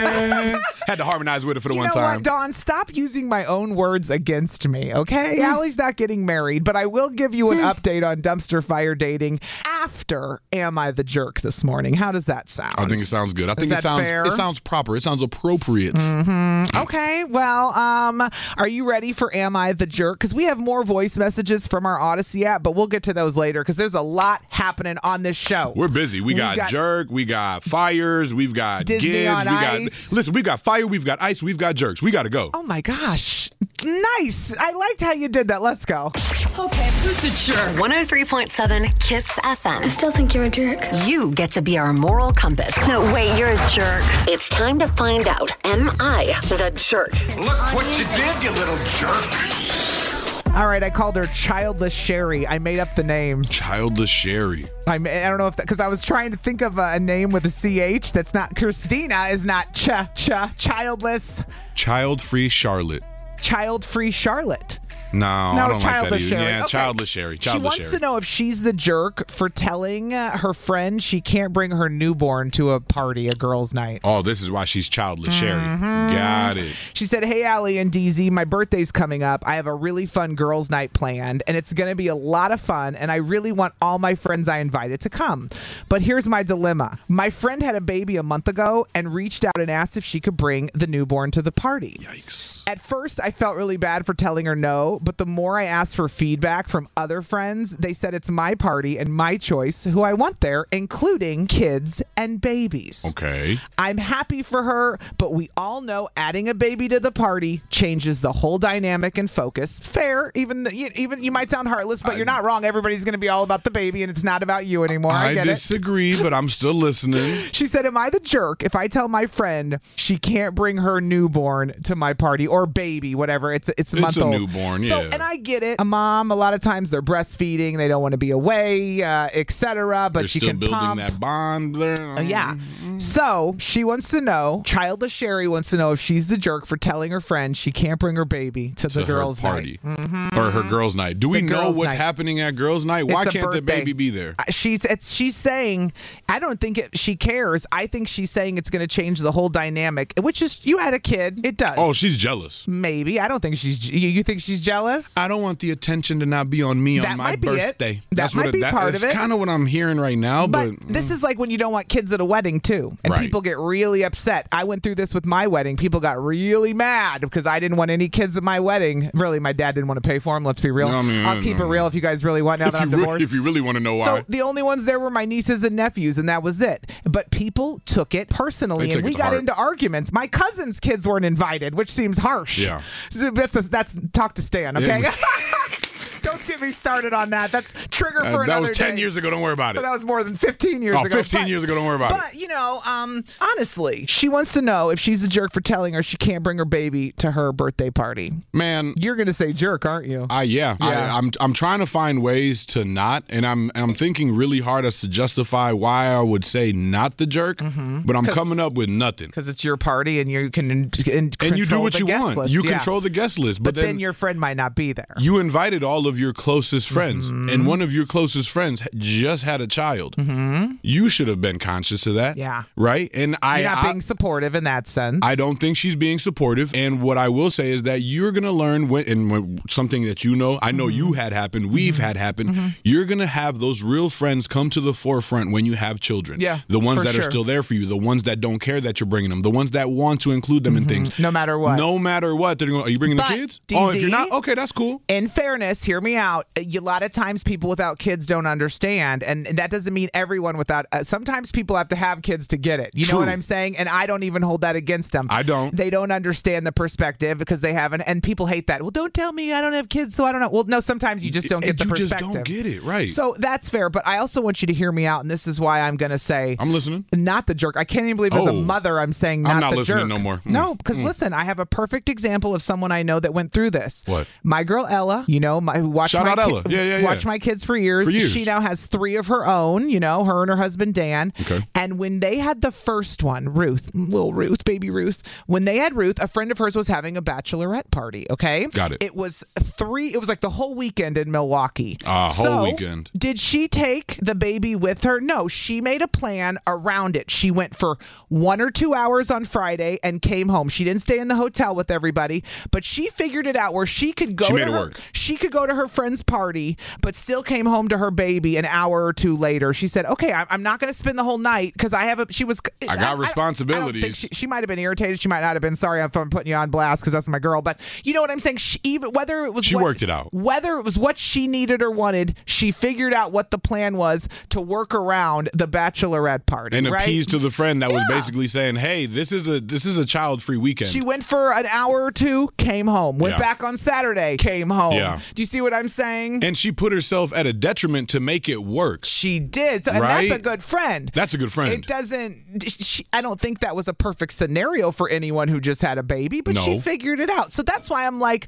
Had to harmonize with it for the You one know time. what, Dawn? Stop using my own words against me, okay? Allie's not getting married, but I will give you an update on dumpster fire dating after Am I the Jerk this morning. How does that sound? I think it sounds good. I think Is that fair? it sounds proper. It sounds appropriate. Okay, well, are you ready for Am I the Jerk? Because we have more voice messages from our Odyssey app, but we'll get to those later because there's a lot happening on this show. We're busy. We got jerk, we got fires, we've got Disney gives, on we got Ice. listen, we got fire, we've got ice, we've got jerks. We gotta go. Oh my gosh. Nice. I liked how you did that. Let's go. Okay, who's the jerk? 103.7 Kiss FM. I still think you're a jerk. You get to be our moral compass. No, wait, you're a jerk. It's time to find out, am I the jerk? Look what you did, you little jerk. All right, I called her Childless Sherry. I made up the name. Childless Sherry. I don't know if because I was trying to think of a name with a CH that's not Christina is not childless. Child-free Charlotte. Child-free Charlotte. No, I don't like that Childless either. Sherry. Yeah, Okay. Childless Sherry. She wants to know if she's the jerk for telling her friend she can't bring her newborn to a party, a girls' night. Oh, this is why she's Childless Sherry. Got it. She said, hey, Allie and DZ, my birthday's coming up. I have a really fun girls' night planned, and it's going to be a lot of fun, and I really want all my friends I invited to come. But here's my dilemma. My friend had a baby a month ago and reached out and asked if she could bring the newborn to the party. Yikes. At first, I felt really bad for telling her no, but the more I asked for feedback from other friends, they said it's my party and my choice who I want there, including kids and babies. Okay. I'm happy for her, but we all know adding a baby to the party changes the whole dynamic and focus. Fair, even you might sound heartless, but you're not wrong. Everybody's going to be all about the baby, and it's not about you anymore. I get disagree, but I'm still listening. She said, am I the jerk if I tell my friend she can't bring her newborn to my party, or baby, whatever? It's a month old. It's a newborn, so, and I get it. A mom, a lot of times they're breastfeeding, they don't want to be away, etc. But They're you can building pump. that bond there. Yeah. So she wants to know, childless Sherry wants to know if she's the jerk for telling her friend she can't bring her baby to the girls' party. night. Or her girls' night. Do we know what's happening at girls' night? Why can't the baby be there? She's saying, I don't think she cares. I think she's saying it's going to change the whole dynamic, which is, you had a kid. It does. Oh, she's jealous. Maybe. I don't think you think she's jealous? I don't want the attention to not be on me on my birthday. That might be part of it. That's kind of what I'm hearing right now. But this is like when you don't want kids at a wedding too, and people get really upset. I went through this with my wedding. People got really mad because I didn't want any kids at my wedding. Really, my dad didn't want to pay for them. Let's be real. I'll keep it real if you guys really want. Now that I'm divorced, if you really want to know why. So the only ones there were my nieces and nephews, and that was it. But people took it personally, and we got into arguments. My cousin's kids weren't invited, which seems harsh. Yeah, so that's talk to Stan. Okay. Yeah. Don't get me started on that. That's trigger for another day. That was 10 years ago. Don't worry about it. But that was more than 15 years ago. 15 years ago. Don't worry about it. But, honestly, she wants to know if she's a jerk for telling her she can't bring her baby to her birthday party. Man. You're going to say jerk, aren't you? Yeah. I'm trying to find ways to not, and I'm thinking really hard as to justify why I would say not the jerk, but I'm coming up with nothing. Because it's your party and you can control and you do what you want. List. You control the guest list. But then your friend might not be there. You invited all of your closest friends, and one of your closest friends just had a child. You should have been conscious of that. Yeah. Right? And You're not being supportive in that sense. I don't think she's being supportive. And what I will say is that you're going to learn when something that I know you had happened, we've had happen. You're going to have those real friends come to the forefront when you have children. Yeah. The ones that are still there for you, the ones that don't care that you're bringing them, the ones that want to include them in things. No matter what. No matter what. They're going, are you bringing the kids? DZ, if you're not, okay, that's cool. In fairness, hear me out. A lot of times people without kids don't understand, and that doesn't mean everyone without. Sometimes people have to have kids to get it. You know what I'm saying? And I don't even hold that against them. I don't. They don't understand the perspective because they haven't, and people hate that. Well, don't tell me I don't have kids, so I don't know. Well, no, sometimes you just don't get the perspective. You just don't get it, right? So that's fair, but I also want you to hear me out, and this is why I'm going to say I'm listening. Not the jerk. I can't even believe as a mother I'm saying not the jerk. I'm not listening no more. No, because listen, I have a perfect example of someone I know that went through this. What? My girl Ella, Shout out Ella. Yeah. Watch my kids for years. She now has 3 of her own, her and her husband Dan. Okay. And when they had the first one, little Ruth, baby Ruth, when they had Ruth, a friend of hers was having a bachelorette party, okay? Got it. It was like the whole weekend in Milwaukee. Whole weekend. Did she take the baby with her? No, she made a plan around it. She went for 1 or 2 hours on Friday and came home. She didn't stay in the hotel with everybody, but she figured it out where she could go She could go to her friend's party, but still came home to her baby an hour or 2 later. She said, okay, I'm not going to spend the whole night because I got responsibilities. She might have been irritated. She might not have been. Sorry if I'm putting you on blast because that's my girl. But you know what I'm saying? She worked it out. Whether it was what she needed or wanted, she figured out what the plan was to work around the bachelorette party. And appease to the friend that was basically saying, hey, this is a child-free weekend. She went for an hour or 2, came home. Went back on Saturday, came home. Yeah. Do you see what I'm saying? And she put herself at a detriment to make it work. She did. And that's a good friend. That's a good friend. It doesn't, I don't think that was a perfect scenario for anyone who just had a baby, but she figured it out. So that's why I'm like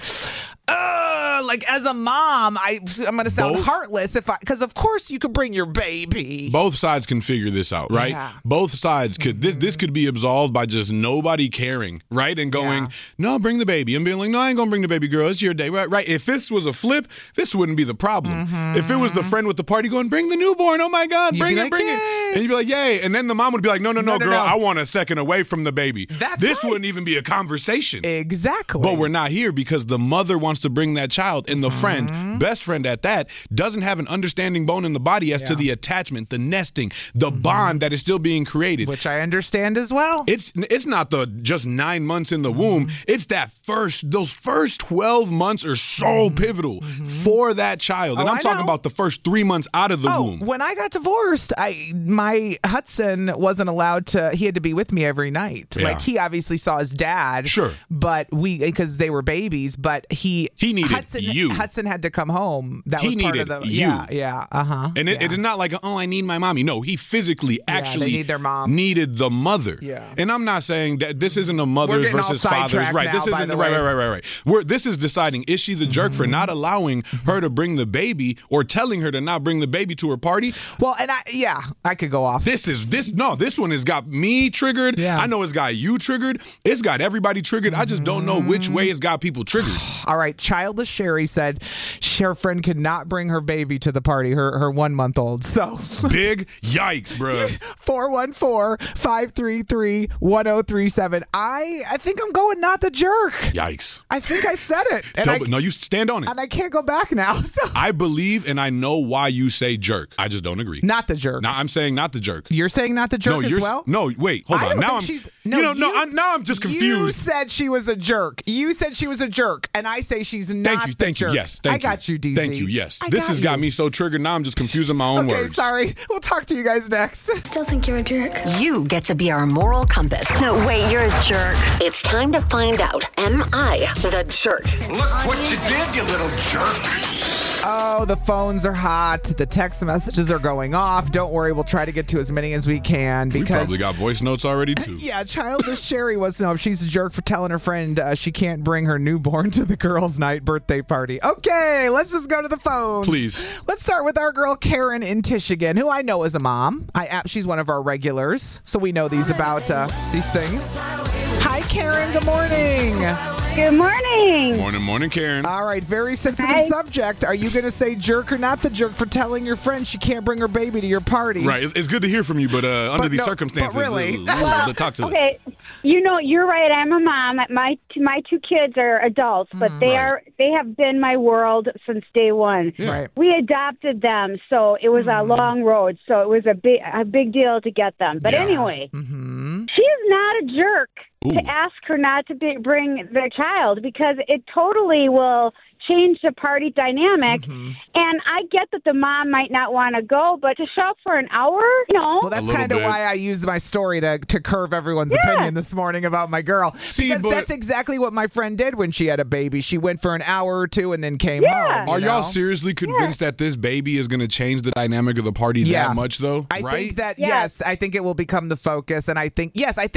as a mom, I'm going to sound heartless because of course you could bring your baby. Both sides can figure this out, right? Yeah. Both sides could. This could be absolved by just nobody caring, right? And going, no, bring the baby, and being like, no, I ain't gonna bring the baby, girl. It's your day, right? If this was a flip, this wouldn't be the problem. If it was the friend with the party going, bring the newborn, oh my God, bring it, and you'd be like, yay, and then the mom would be like, no, girl, I want a second away from the baby. This wouldn't even be a conversation. Exactly. But we're not here because the mother wants wants to bring that child. And the friend, best friend at that, doesn't have an understanding bone in the body as to the attachment, the nesting, the bond that is still being created. Which I understand as well. It's not the just 9 months in the womb. It's those first 12 months are so pivotal for that child. And I'm talking about the first 3 months out of the womb. When I got divorced, my Hudson wasn't allowed to, he had to be with me every night. Like, he obviously saw his dad. Sure. But because they were babies, but he needed you. Hudson had to come home. That he was part needed of the, you. And it is not like, I need my mommy. No, he physically actually they need their mom. needed the mother. Yeah. And I'm not saying that this isn't a mother's versus father's. Right. This isn't right. This is deciding, is she the jerk for not allowing her to bring the baby or telling her to not bring the baby to her party? Well, and I could go off. This one has got me triggered. Yeah. I know it's got you triggered. It's got everybody triggered. I just don't know which way it's got people triggered. All right. Childless Sherry said her friend could not bring her baby to the party, her 1 month old. So big yikes, bro. 414-533-1037. I think I'm going not the jerk. Yikes. I think I said it. No, you stand on it. And I can't go back now. So. I believe and I know why you say jerk. I just don't agree. Not the jerk. Now I'm saying not the jerk. You're saying not the jerk as well? No, wait, hold on. Now I'm just confused. You said she was a jerk. You said she was a jerk, and I say she's not the jerk. Yes, thank you. I got you, DZ. Thank you, yes. This has got me so triggered now I'm just confusing my own words. Okay, sorry. We'll talk to you guys next. Still think you're a jerk. You get to be our moral compass. No, wait, you're a jerk. It's time to find out, am I the jerk? Look what you did, you little jerk. Oh, the phones are hot. The text messages are going off. Don't worry, we'll try to get to as many as we can. Because, we probably got voice notes already, too. Yeah, Childless Sherry wants to know if she's a jerk for telling her friend she can't bring her newborn to the girls' night birthday party. Okay, let's just go to the phones. Please. Let's start with our girl Karen in Michigan, who I know is a mom. She's one of our regulars, so we know about these things. Hi, Karen. Good morning. Good morning. Morning, Karen. All right, very sensitive subject. Are you going to say jerk or not the jerk for telling your friend she can't bring her baby to your party? Right. It's good to hear from you, but under these circumstances, but really. Talk to us. Okay. You're right. I'm a mom. My two kids are adults, but they have been my world since day one. Yeah. Right. We adopted them, so it was a long road. So it was a big deal to get them. But anyway, she's not a jerk to ask her not to bring their child, because it totally will change the party dynamic. And I get that the mom might not want to go, but to show up for an hour, Well, that's kind of why I used my story to curve everyone's opinion this morning about my girl. Because that's exactly what my friend did when she had a baby. She went for an hour or two and then came home. Are y'all seriously convinced that this baby is going to change the dynamic of the party that much, though? I think that, yes, I think it will become the focus. And I think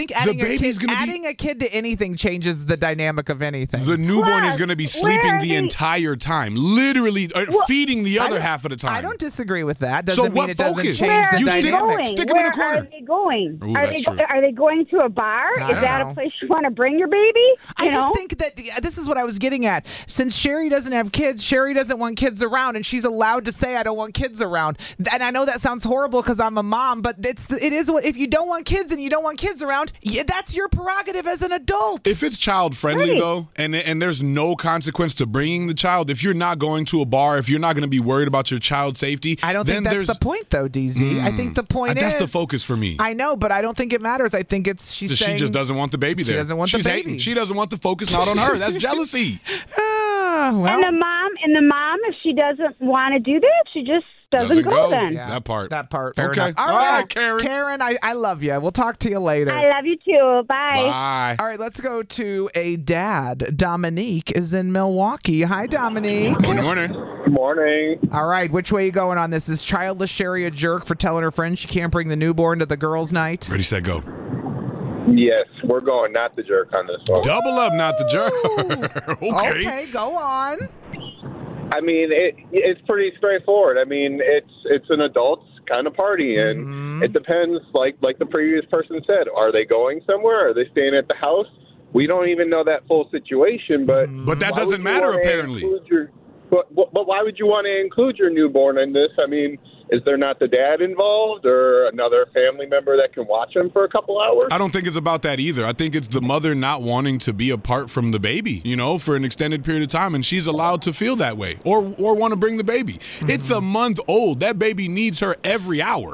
adding a kid to anything changes the dynamic of anything. The newborn is going to be sleeping the entire time, literally feeding the other half of the time. I don't disagree with that. Doesn't mean it doesn't change the dynamic. Stick them in a corner. Where are they going? Ooh, are they going to a bar? Is that a place you want to bring your baby? I just think that this is what I was getting at. Since Sherry doesn't have kids, Sherry doesn't want kids around, and she's allowed to say, I don't want kids around. And I know that sounds horrible because I'm a mom, but it is what, if you don't want kids and you don't want kids around, that's your prerogative as an adult. If it's child friendly though, and there's no consequence to bringing the child, if you're not going to a bar, if you're not going to be worried about your child's safety, I don't think that's the point though, DZ. I think the point is that's the focus for me. I know, but I don't think it matters. I think it's she just doesn't want the baby there. She doesn't want the baby. Hating. She doesn't want the focus not on her. That's jealousy. And the mom, if she doesn't want to do that, she just doesn't go then. Yeah. That part. Fair enough. All right, Karen. Karen, I love you. We'll talk to you later. I love you too. Bye. All right, let's go to a dad. Dominique is in Milwaukee. Hi, Dominique. Morning. Morning. All right, which way are you going on this? Is Childless Sherry a jerk for telling her friend she can't bring the newborn to the girls' night? Ready, set, go. Yes, we're going not the jerk on this one. Double up, not the jerk. Okay, go on. I mean, it's pretty straightforward. I mean, it's an adults kind of party, and it depends. Like the previous person said, are they going somewhere? Are they staying at the house? We don't even know that full situation, but that doesn't matter apparently. But why would you want to include your newborn in this? I mean, Is there not the dad involved or another family member that can watch him for a couple hours? I don't think it's about that either. I think it's the mother not wanting to be apart from the baby, for an extended period of time, and she's allowed to feel that way or want to bring the baby. Mm-hmm. It's a month old. That baby needs her every hour.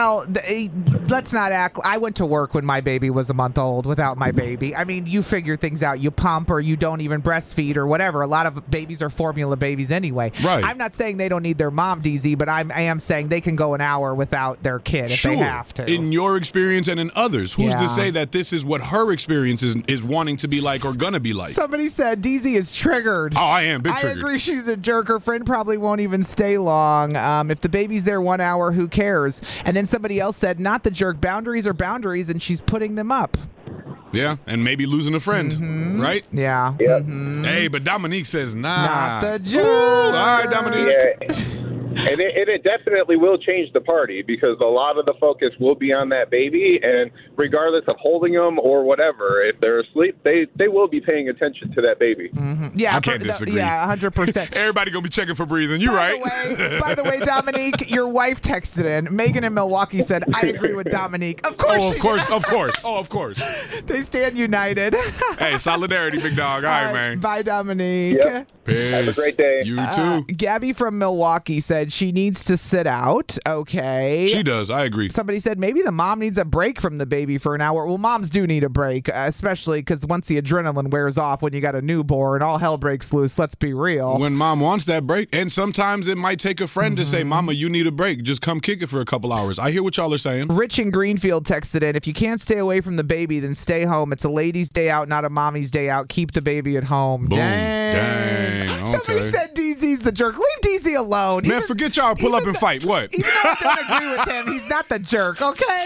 Let's not act. I went to work when my baby was a month old without my baby. I mean, you figure things out. You pump or you don't even breastfeed or whatever. A lot of babies are formula babies anyway. Right. I'm not saying they don't need their mom, DZ, but I am saying they can go an hour without their kid if they have to. In your experience and in others, who's to say that this is what her experience is wanting to be like or gonna be like? Somebody said DZ is triggered. Oh, I am big triggered. I agree. She's a jerk. Her friend probably won't even stay long. If the baby's there 1 hour, who cares? And then somebody else said, not the jerk. Boundaries are boundaries, and she's putting them up. Yeah, and maybe losing a friend, right? Yeah. Yep. Mm-hmm. Hey, but Dominique says, nah. Not the jerk. Ooh, all right, Dominique. Yeah. And it definitely will change the party because a lot of the focus will be on that baby, and regardless of holding them or whatever, if they're asleep, they will be paying attention to that baby. Mm-hmm. Yeah, I can't disagree. Yeah, 100%. Everybody gonna be checking for breathing. You're right. By the way, Dominique, your wife texted in. Megan in Milwaukee said, "I agree with Dominique." Of course. Oh, of course. They stand united. Hey, solidarity, big dog. All right, man. Bye, Dominique. Yep. Peace. Have a great day. You too. Gabby from Milwaukee said she needs to sit out. Okay. She does. I agree. Somebody said maybe the mom needs a break from the baby for an hour. Well, moms do need a break, especially because once the adrenaline wears off when you got a newborn, all hell breaks loose. Let's be real. When mom wants that break, and sometimes it might take a friend to say, "Mama, you need a break. Just come kick it for a couple hours." I hear what y'all are saying. Rich in Greenfield texted in, if you can't stay away from the baby, then stay home. It's a lady's day out, not a mommy's day out. Keep the baby at home. Boom. Dang. Okay. Somebody said DZ's the jerk. Leave DZ alone. Man, forget y'all. Pull up and fight. What? Even though I don't agree with him, he's not the jerk,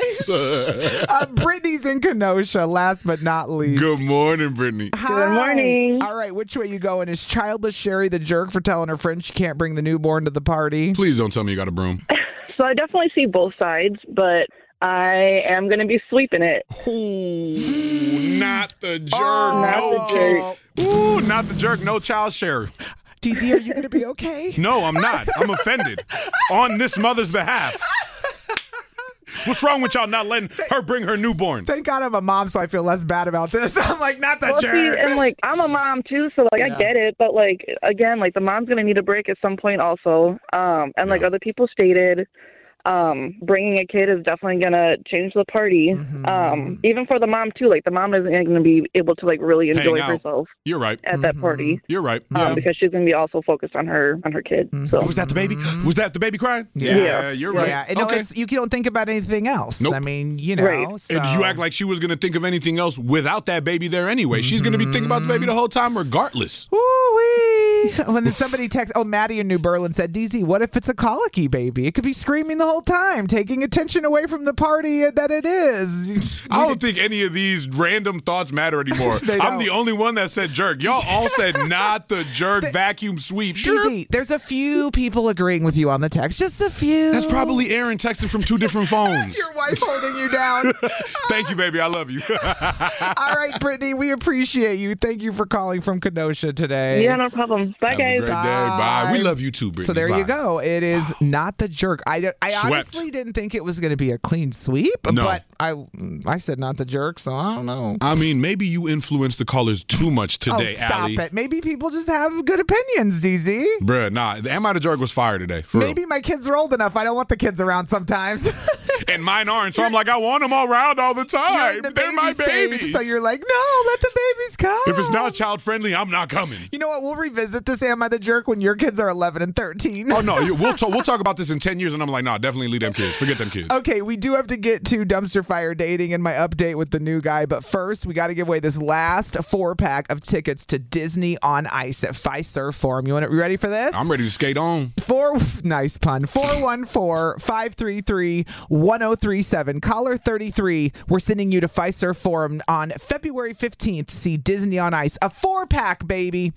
okay? Brittany's in Kenosha, last but not least. Good morning, Brittany. Hi. Good morning. All right, which way you going? Is childless Sherry the jerk for telling her friend she can't bring the newborn to the party? Please don't tell me you got a broom. So I definitely see both sides, but I am going to be sweeping it. Ooh, not the jerk. Not the jerk. Ooh, not the jerk. No child share. DZ, are you going to be okay? No, I'm not. I'm offended on this mother's behalf. What's wrong with y'all not letting her bring her newborn? Thank God I'm a mom, so I feel less bad about this. I'm like, not the jerk. See, and I'm a mom too, so I get it. But again, the mom's gonna need a break at some point also. And other people stated, bringing a kid is definitely gonna change the party. Mm-hmm. Even for the mom too. The mom isn't gonna be able to really enjoy herself. You're right. At that party. You're right. Yeah. Because she's gonna be also focused on her kid. Mm-hmm. So was that the baby? Was that the baby crying? Yeah. You're right. Yeah. Okay. You don't think about anything else. Nope. I mean, Right. So. And you act like she was gonna think of anything else without that baby there anyway. She's gonna be thinking about the baby the whole time regardless. Woo-wee. When somebody Maddie in New Berlin said, DZ, what if it's a colicky baby? It could be screaming the whole time, taking attention away from the party that it is. I don't think any of these random thoughts matter anymore. I'm the only one that said jerk. Y'all all said not the jerk vacuum sweep. DZ, there's a few people agreeing with you on the text. Just a few. That's probably Aaron texting from 2 different phones. Your wife holding you down. Thank you, baby. I love you. All right, Brittany, we appreciate you. Thank you for calling from Kenosha today. Yeah, no problem. Bye, Have guys. a great day. Bye. We love you too, Brittany. So there Bye. you go. It is not the jerk. I honestly didn't think it was going to be a clean sweep, but I said not the jerk, so I don't know. I mean, maybe you influenced the callers too much today, Stop Allie. it. Maybe people just have good opinions, DZ. Bruh, nah. Am I the jerk was fire today. For Maybe my kids are old enough. I don't want the kids around sometimes. And mine aren't, so I'm like, I want them all around all the time. They're my babies. So you're like, no, let the babies come. If it's not child friendly, I'm not coming. You know what? We'll revisit this Am I the Jerk when your kids are 11 and 13. Oh, no. We'll talk about this in 10 years, and I'm like, nah, definitely leave them kids. Forget them kids. Okay, we do have to get to Dumpster Fire Dating and my update with the new guy. But first, we got to give away this last 4-pack of tickets to Disney on Ice at Fiserv Forum. You ready for this? I'm ready to skate on. Nice pun. 414-533-1037. 1037. Caller 33. We're sending you to Fiserv Forum on February 15th. See Disney on Ice. A 4-pack, baby.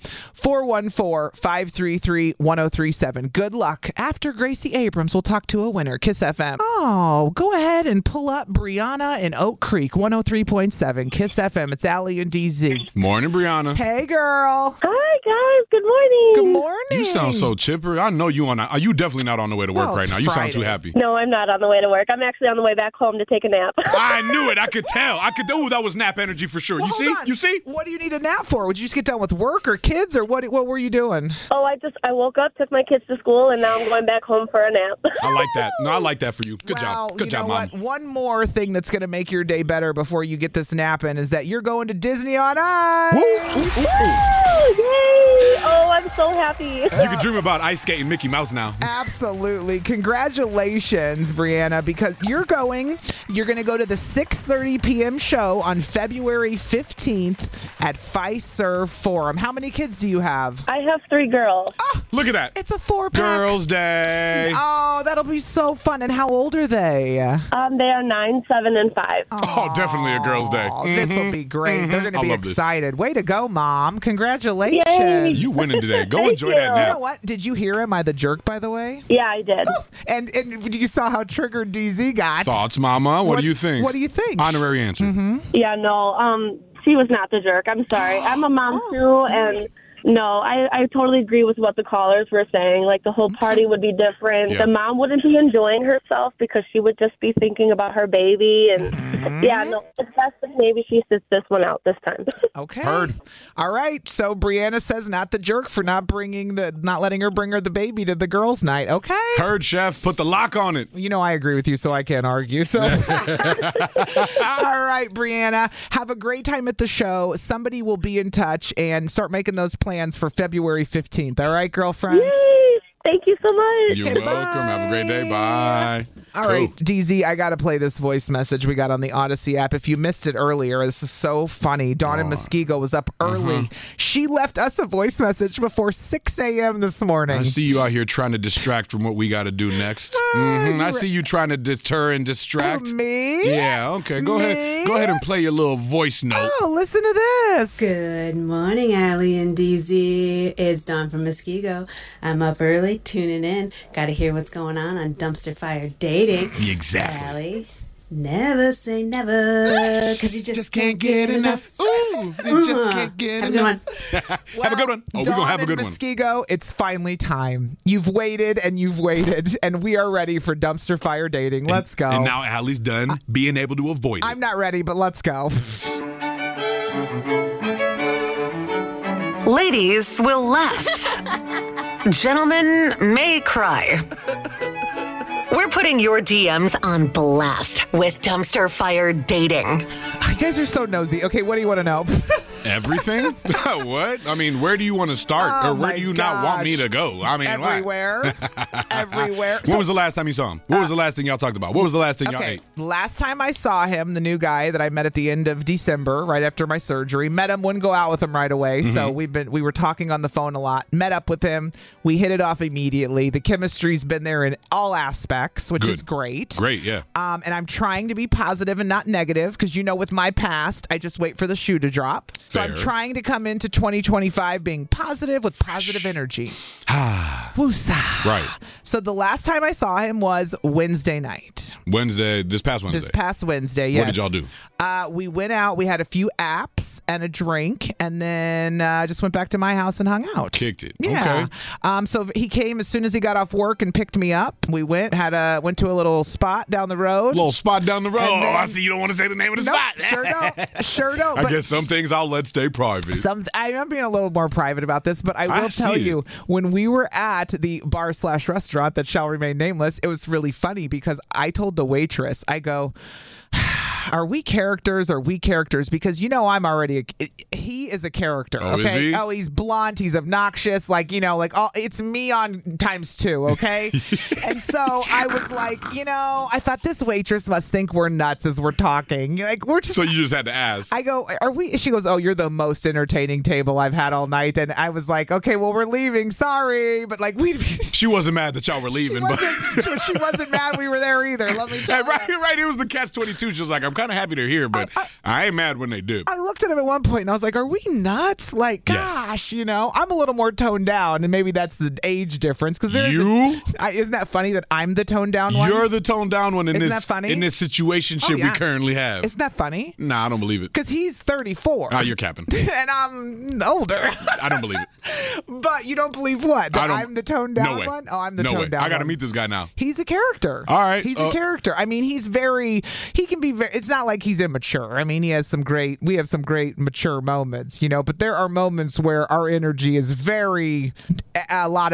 414-533-1037. Good luck. After Gracie Abrams, we'll talk to a winner. Kiss FM. Oh, go ahead and pull up Brianna in Oak Creek, 103.7. Kiss FM. It's Allie and DZ. Morning, Brianna. Hey, girl. Hi, guys. Good morning. Good morning. You sound so chipper. I know you are you definitely not on the way to work right now. You sound too happy. No, I'm not on the way to work. I'm actually on the way back home to take a nap. I knew it. I could tell. Ooh, that was nap energy for sure. Well, you see? What do you need a nap for? Would you just get done with work or kids, or what were you doing? Oh, I woke up, took my kids to school, and now I'm going back home for a nap. I like that. No, I like that for you. Good job. Good job, Mom. One more thing that's going to make your day better before you get this nap in is that you're going to Disney on Ice. Woo! Yay! Oh, I'm so happy. You can dream about ice skating Mickey Mouse now. Absolutely. Congratulations, Brianna, because you're going to go to the 6:30 p.m. show on February 15th at Fiserv Forum. How many kids do you have? I have 3 girls. Oh, look at that. It's a 4-pack. Girls' Day. Oh, that'll be so fun. And how old are they? They are 9, 7, and 5. Oh, definitely a girls' day. This will be great. They're going to be excited. Way to go, Mom. Congratulations. Yay. You winning today. Go enjoy that nap. You know what? Did you hear Am I the Jerk, by the way? Yeah, I did. Oh, and you saw how triggered DZ got. Thoughts, Mama? What do you think? What do you think? Honorary answer. Mm-hmm. Yeah, no. She was not the jerk. I'm sorry. I'm a mom too, and no, I totally agree with what the callers were saying. Like, the whole party would be different. Yeah. The mom wouldn't be enjoying herself because she would just be thinking about her baby. And yeah, no, it's best that maybe she sits this one out this time. Okay. Heard. All right. So Brianna says not the jerk for not letting her bring her the baby to the girls' night. Okay. Heard, Chef. Put the lock on it. You know I agree with you, so I can't argue. So, all right, Brianna, have a great time at the show. Somebody will be in touch and start making those plans for February 15th. All right, girlfriends? Yay! Thank you so much. You're welcome. Have a great day. Bye. All right, DZ, I got to play this voice message we got on the Odyssey app. If you missed it earlier, this is so funny. Dawn in Muskego was up early. She left us a voice message before 6 a.m. this morning. I see you out here trying to distract from what we got to do next. I see you trying to deter and distract. Me? Yeah, okay. Go ahead and play your little voice note. Oh, listen to this. Good morning, Allie and DZ. It's Dawn from Muskego. I'm up early, tuning in. Got to hear what's going on Dumpster Fire Dating. Exactly. Allie, never say never, because you just can't get enough. Ooh, you just can't get enough. Have a good one. Oh, we're going to have a good one. Muskego, it's finally time. You've waited, and we are ready for Dumpster Fire Dating. Let's go. And now Allie's done being able to avoid it. I'm not ready, but let's go. Ladies will laugh. Gentlemen may cry. We're putting your DMs on blast with Dumpster Fire Dating. You guys are so nosy. Okay, what do you want to know? Everything? What? I mean, where do you want to start? Or where do you not want me to go? I mean, everywhere. Everywhere. When was the last time you saw him? What was the last thing y'all talked about? What was the last thing y'all ate? Last time I saw him, the new guy that I met at the end of December, right after my surgery, met him, wouldn't go out with him right away. So we were talking on the phone a lot, met up with him. We hit it off immediately. The chemistry's been there in all aspects, which is great. Great, yeah. And I'm trying to be positive and not negative because, with my past, I just wait for the shoe to drop. So I'm trying to come into 2025 being positive with positive energy. Woosah. Right. So the last time I saw him was Wednesday night. This past Wednesday. This past Wednesday, yes. What did y'all do? We went out. We had a few apps and a drink, and then just went back to my house and hung out. Kicked it. Yeah. Okay. So he came as soon as he got off work and picked me up. We went to a little spot down the road. Little spot down the road. I see you don't want to say the name of the spot. Sure don't. I guess some things I'll let stay private. I'm being a little more private about this, but I will tell you, when we were at the bar/restaurant that shall remain nameless, it was really funny because I told the waitress, I go, are we characters or we characters? Because I'm already he is a character. Oh, okay. Is he? Oh, he's blunt. He's obnoxious. It's me on times 2. Okay. And so I was like, I thought this waitress must think we're nuts as we're talking. Like we're just. So you just had to ask. I go, are we? She goes, oh, you're the most entertaining table I've had all night. And I was like, okay, well, we're leaving. Sorry, but She wasn't mad that y'all were leaving, she wasn't mad we were there either. Let me tell you. Right. It was the catch-22. She was like, I'm kind of happy they're here, but I ain't mad when they do. I looked at him at one point and I was like, are we nuts? Like, gosh, I'm a little more toned down, and maybe that's the age difference. Because isn't that funny that I'm the toned down one? You're the toned down one in Isn't that funny? in this situationship we currently have. Isn't that funny? Nah, I don't believe it. Because he's 34. Ah, you're capping. And I'm older. I don't believe it. But you don't believe what? That I'm the toned down one? Oh, I'm the toned down one. I got to meet this guy now. He's a character. All right. He's a character. I mean, he can be very, it's not like he's immature. I mean, we have some great mature moments, but there are moments where our energy is a lot.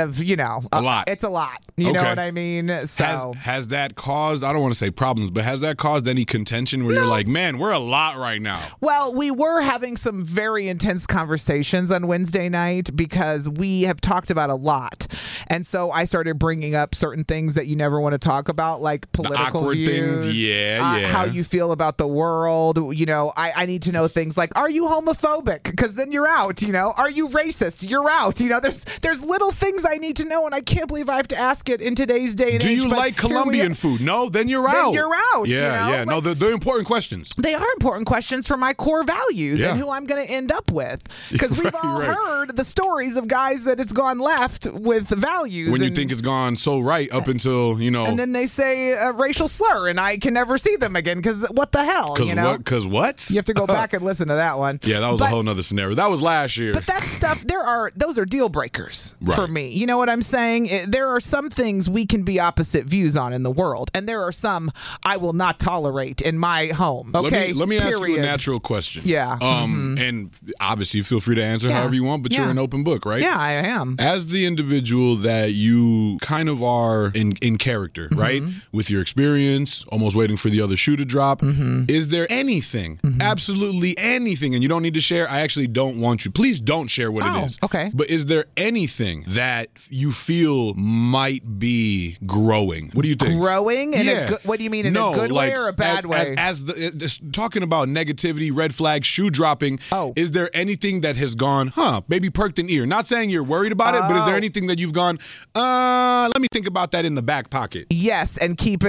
It's a lot. You know what I mean? So has that caused, I don't want to say problems, but has that caused any contention where you're like, man, we're a lot right now? Well, we were having some very intense conversations on Wednesday night because we have talked about a lot. And so I started bringing up certain things that you never want to talk about, like political views. Things. Yeah. How you feel about the world. I need to know things like, are you homophobic? Because then you're out. Are you racist? You're out. There's little things I need to know, and I can't believe I have to ask it in today's day and age. Do you like Colombian food? No, then you're out. Then you're out. Yeah. No, they're important questions. They are important questions for my core values and who I'm going to end up with. Because we've all heard the stories of guys that it's gone left with values. When you think it's gone so right up until, And then they say a racial slur, and I can never see them again because what the hell? Because what? You have to go back and listen to that one. Yeah, that was a whole nother scenario. That was last year. But that stuff, those are deal breakers for me. You know what I'm saying? There are some things we can be opposite views on in the world, and there are some I will not tolerate in my home. Okay, let me ask you a natural question. Yeah. And obviously feel free to answer however you want, but you're an open book, right? Yeah, I am. As the individual that you kind of are in character, right? With your experience, almost waiting for the other shoe to drop, is there anything, absolutely anything, and you don't need to share, I actually don't want you, please don't share what it is. Okay. But is there anything that you feel might be growing? What do you think? Growing? What do you mean, in a good way or a bad way? Talking about negativity, red flag, shoe dropping, is there anything that has gone, maybe perked an ear? Not saying you're worried about it, but is there anything that you've gone, let me think about that in the back pocket? Yes, and keep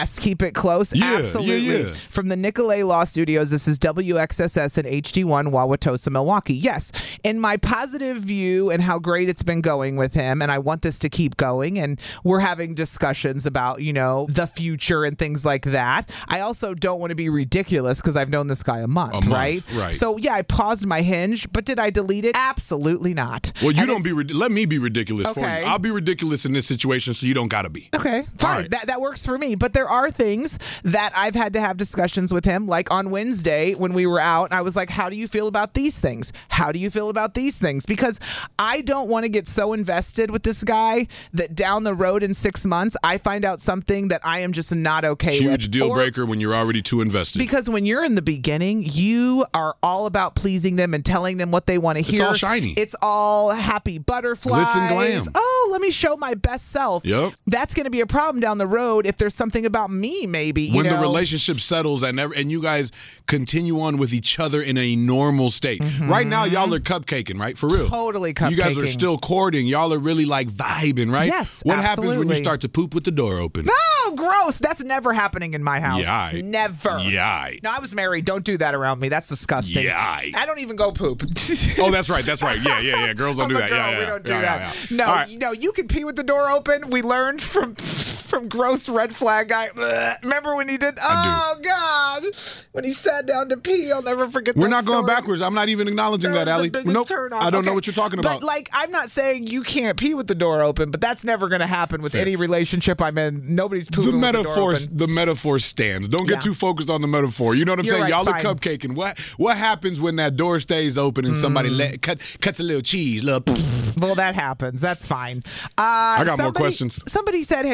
it close. Yeah, absolutely. Yeah. From the Nicolay Law Studios, this is WXSS and HD1 Wauwatosa, Milwaukee. Yes, in my positive view and how great it's been going with him, and I want this to keep going, and we're having discussions about, the future and things like that. I also don't want to be ridiculous because I've known this guy a month, right? So, yeah, I paused my Hinge, but did I delete it? Absolutely not. Well, let me be ridiculous for you. I'll be ridiculous in this situation so you don't got to be. Okay, fine. Right. That works for me. But there are things that I've had to have discussions with him, like on Wednesday when we were out, I was like, how do you feel about these things? How do you feel about these things? Because I don't want to get so invested with this guy that down the road in 6 months, I find out something that I am just not okay with. Huge deal breaker when you're already too invested. Because when you're in the beginning, you are all about pleasing them and telling them what they want to hear. It's all shiny. It's all happy butterflies. Glitz and glam. Oh, let me show my best self. Yep. That's going to be a problem down the road if there's something about me, maybe. When the relationship settles and you guys continue on with each other in a normal state. Right now, y'all are cupcaking, right? For real. Totally cupcaking. You guys are still courting. Y'all are really like vibing, right? Yes, What happens when you start to poop with the door open? No, gross. That's never happening in my house. Yeah. Never. Yeah. No, I was married. Don't do that around me. That's disgusting. Yeah. I don't even go poop. Oh, that's right. Yeah. Girls don't do that. Yeah. We don't do that. No, no, you can pee with the door open. We learned from gross red flag guy. Remember when he did? Oh, God. When he sat down to pee, I'll never forget that We're not story. going backwards. I'm not even acknowledging that, Allie. Nope. I don't know what you're talking about. But, I'm not saying you can't pee with the door open, but that's never going to happen with any relationship I'm in. Nobody's pooping with the door open. The metaphor stands. Don't get too focused on the metaphor. You know what I'm saying? Right, y'all are cupcaking. What happens when that door stays open and somebody cuts a little cheese? Well, that happens. That's fine. I got more questions. Somebody said, have you checked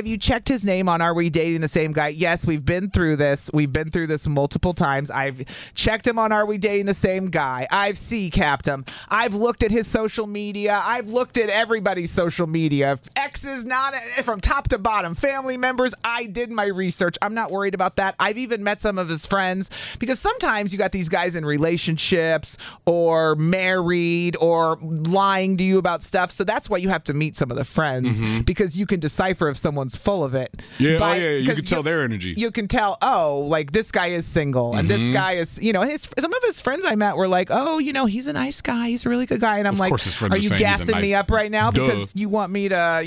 checked his name on Are We Dating the Same Guy? Yes, we've been through this. We've been through this multiple times. I've checked him on Are We Dating the Same Guy? I've C-capped him. I've looked at his social media. I've looked at everybody's social media. Exes, not from top to bottom. Family members. I did my research. I'm not worried about that. I've even met some of his friends because sometimes you got these guys in relationships or married or lying to you about stuff. So that's why you have to meet some of the friends because you can decipher if someone's full of it. Yeah, you can tell their energy. You can tell, like this guy is single and this guy is, and some of his friends I met were like, he's a nice guy. He's a really good guy. And I'm like, are you gassing me up right now because you want me to,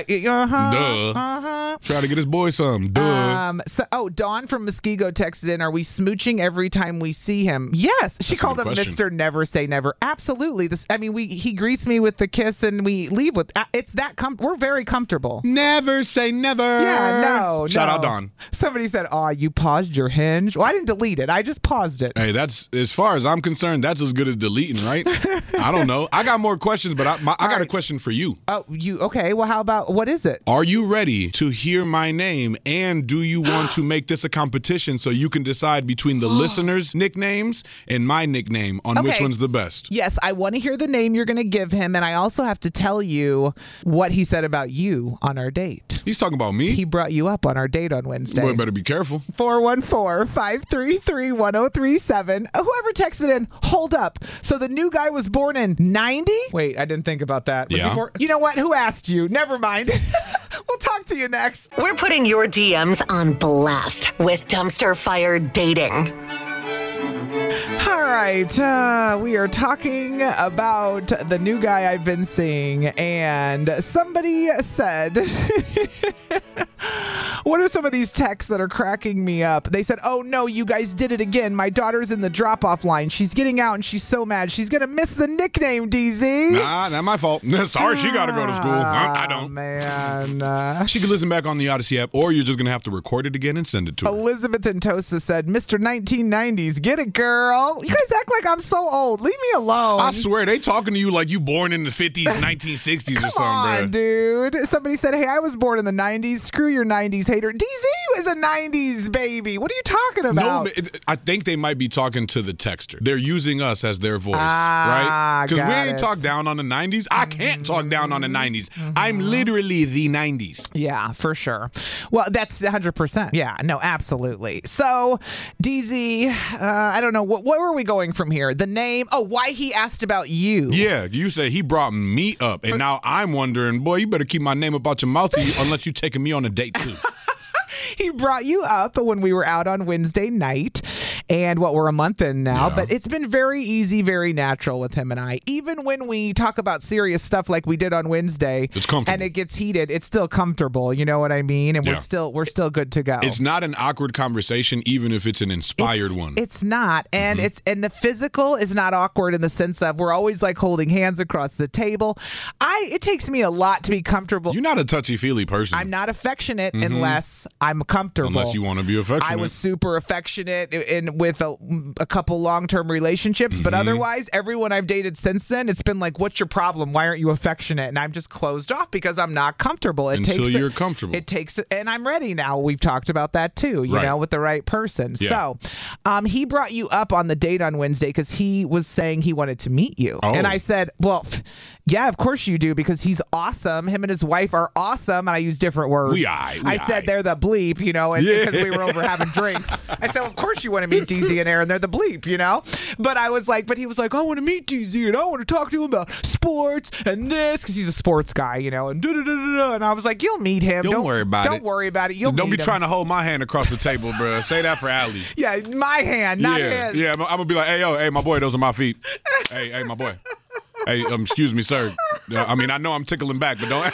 Try to get his boy some. Dawn from Muskego texted in, are we smooching every time we see him? Yes. She called him Mr. Never Say Never. Absolutely. He greets me with the kiss and we leave with, it's that, we're very comfortable. Never say never. Yeah, no. Shout out Dawn. Somebody said, you paused your Hinge. Well, I didn't delete it. I just paused it. Hey, that's, as far as I'm concerned, that's as good as deleting, right? I don't know. I got more questions, but I got a question for you. Oh, okay. Well, how about, what is it? Are you ready to hear my name, and do you want to make this a competition so you can decide between the listeners' nicknames and my nickname on which one's the best? Yes, I want to hear the name you're going to give him, and I also have to tell you what he said about you on our date. He's talking about me? He brought you up on our date on Wednesday. Boy, better be careful. 414-533-1037. Whoever texted in, hold up. So the new guy was born in 90? Wait, I didn't think about that. Was he born? You know what? Who asked you? Never mind. We'll talk to you next. We're putting your DMs on blast with Dumpster Fire Dating. All right, we are talking about the new guy I've been seeing, and somebody said, what are some of these texts that are cracking me up? They said, oh no, you guys did it again. My daughter's in the drop-off line. She's getting out and she's so mad. She's going to miss the nickname, DZ. Nah, not my fault. Sorry, she got to go to school. I don't. Man. She can listen back on the Odyssey app, or you're just going to have to record it again and send it to her. Elizabeth in Tosa said, Mr. 1990s, get it, girl. You guys act like I'm so old. Leave me alone. I swear, they talking to you like you born in the 50s, 1960s or something, Come on, bro. dude. Somebody said, hey, I was born in the 90s. Screw your 90s hater. DZ is a 90s baby. What are you talking about? No, I think they might be talking to the texter. They're using us as their voice, right? Because we ain't talk down on the 90s. I can't talk down on the 90s. I'm literally the 90s. Yeah, for sure. Well, that's 100%. Yeah, no, absolutely. So, DZ, I don't know. Where were we going from here? The name? Oh, why he asked about you. Yeah, you say he brought me up. And now I'm wondering, boy, you better keep my name up out your mouth unless you taking me on a date, too. He brought you up when we were out on Wednesday night, and we're a month in now, but it's been very easy, very natural with him and I. Even when we talk about serious stuff like we did on Wednesday, it's comfortable. And it gets heated, it's still comfortable, you know what I mean? And we're still good to go. It's not an awkward conversation, even if it's an inspired one. It's not, and and the physical is not awkward in the sense of we're always like holding hands across the table. It takes me a lot to be comfortable. You're not a touchy-feely person. I'm not affectionate unless I'm comfortable. Unless you want to be affectionate. I was super affectionate with a couple long-term relationships, but otherwise, everyone I've dated since then, it's been like, what's your problem? Why aren't you affectionate? And I'm just closed off because I'm not comfortable. Until you're comfortable. It takes, and I'm ready now. We've talked about that too, you know, with the right person. Yeah. So he brought you up on the date on Wednesday because he was saying he wanted to meet you. Oh. And I said, well, yeah, of course you do, because he's awesome. Him and his wife are awesome. And I use different words. I said they're the bleep, you know, and because we were over having drinks. I said, well, of course you want to meet DZ and Aaron. They're the bleep, you know? But I was like, but he was like, I want to meet DZ and I want to talk to him about sports and this, because he's a sports guy, you know, and da-da-da-da-da. And I was like, you'll meet him. Don't worry about it. Don't worry about it. You'll Don't meet be him. trying to hold my hand across the table, bro. Say that for Allie. Yeah, my hand, not his. Yeah, I'm going to be like, hey, my boy, those are my feet. Hey, my boy. Hey, excuse me, sir. I mean, I know I'm tickling back, but don't.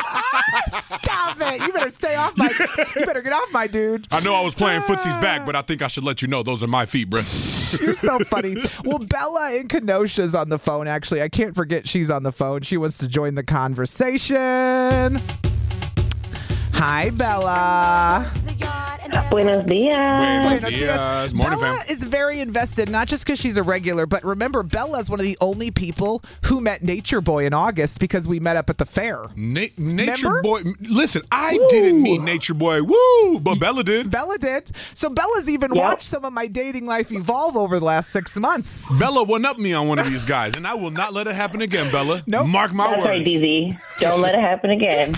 Stop it. You better stay off my. You better get off my dude. I know I was playing footsie's back, but I think I should let you know those are my feet, bro. You're so funny. Well, Bella in Kenosha's on the phone, actually. I can't forget she's on the phone. She wants to join the conversation. Hi, Bella. Buenos dias. Buenos dias. Morning, Bella fam. is very invested, not just because she's a regular, but remember, Bella is one of the only people who met Nature Boy in August because we met up at the fair. Nature Boy. Listen, I didn't meet Nature Boy. Woo! But Bella did. Bella did. So Bella's even watched some of my dating life evolve over the last 6 months. Bella went up me on one of these guys, and I will not let it happen again, Bella. Nope. Mark my That's words. right, DZ. Don't let it happen again.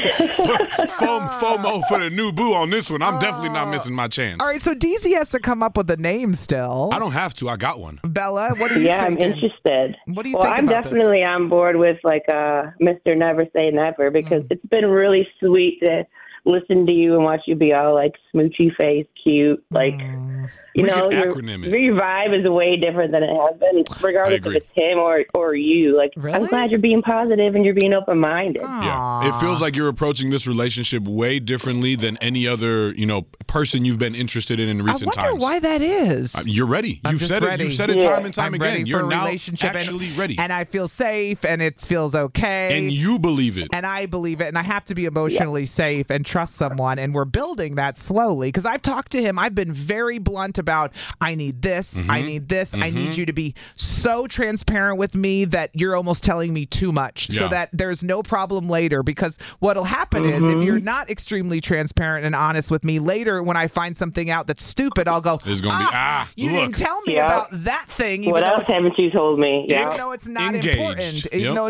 FOMO for the new boo on this one. I'm definitely not missing my chance. All right, so DZ has to come up with a name still. I don't have to. I got one. Bella, what do you Yeah, thinking? I'm interested. What do you Well, think I'm about definitely on board with like Mr. Never Say Never because it's been really sweet to listen to you and watch you be all like smoochy face, cute, like you know, your vibe is way different than it has been, regardless if it's him or you. Like, I'm glad you're being positive and you're being open minded. Yeah, it feels like you're approaching this relationship way differently than any other, person you've been interested in recent times. I wonder why that is. You're ready. You've said it. You've said it time and time again. You're now actually ready, and I feel safe, and it feels okay, and you believe it, and I believe it, and I have to be emotionally safe and trust someone, and we're building that slowly. Because I've talked to him, I've been very blunt about I need this, I need this, I need you to be so transparent with me that you're almost telling me too much, so that there's no problem later. Because what'll happen is if you're not extremely transparent and honest with me later, when I find something out that's stupid, I'll go, it's gonna be you didn't tell me about that thing. What else haven't you told me? Even though it's not important,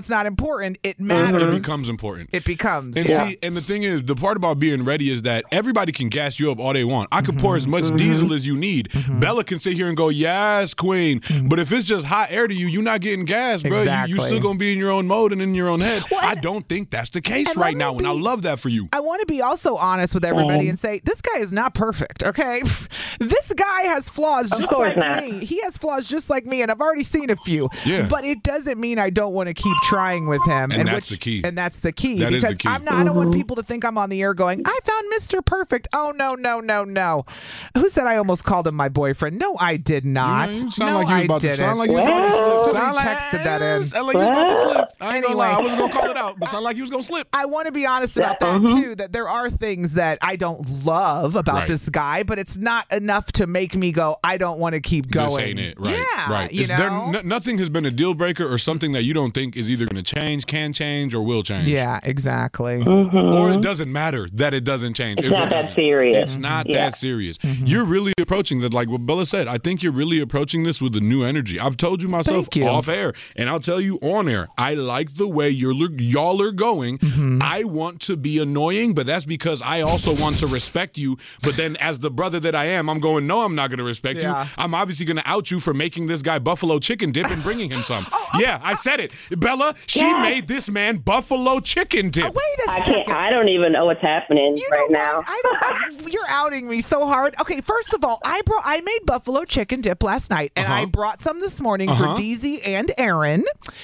it matters. It becomes important. It becomes. And see, and the thing is, the part about being ready is that everybody can gas you up all they want. I can pour as much diesel as you need. Bella can sit here and go, yes, queen. But if it's just hot air to you, you're not getting gas, bro. Exactly. You still going to be in your own mode and in your own head. Well, I don't think that's the case right now, and I love that for you. I want to be also honest with everybody and say, this guy is not perfect, okay? This guy has flaws just like me. He has flaws just like me, and I've already seen a few. Yeah. But it doesn't mean I don't want to keep trying with him. And that's the key. And that's the key. That is because the key. I don't want people to think I'm on the air going, I found Mr. Perfect. Oh, no. Who said I almost called him my boyfriend? No, I did not. You sound like you was about to sound like you was about to slip. Sound like texted that in. Sound like you was about to slip. I ain't gonna lie. I wasn't gonna call it out, but sound like you was gonna slip. I want to be honest about that too, that there are things that I don't love about this guy, but it's not enough to make me go, I don't want to keep going. This ain't it. Right. Yeah. Right. Nothing has been a deal breaker or something that you don't think is either going to change, can change, or will change. Yeah, exactly. Or it doesn't matter that it doesn't change. It's not that serious. It's not that serious. You're really approaching that, like what Bella said. I think you're really approaching this with a new energy. I've told you myself off air, and I'll tell you on air. I like the way y'all are going. I want to be annoying, but that's because I also want to respect you. But then, as the brother that I am, I'm going, no, I'm not going to respect you. I'm obviously going to out you for making this guy buffalo chicken dip and bringing him some. Yeah, I said it. Bella, she made this man buffalo chicken dip. Wait a second. I don't even know what's happening now. You're outing me so hard. Okay, first of all, I made buffalo chicken dip last night, and I brought some this morning for DZ and Aaron.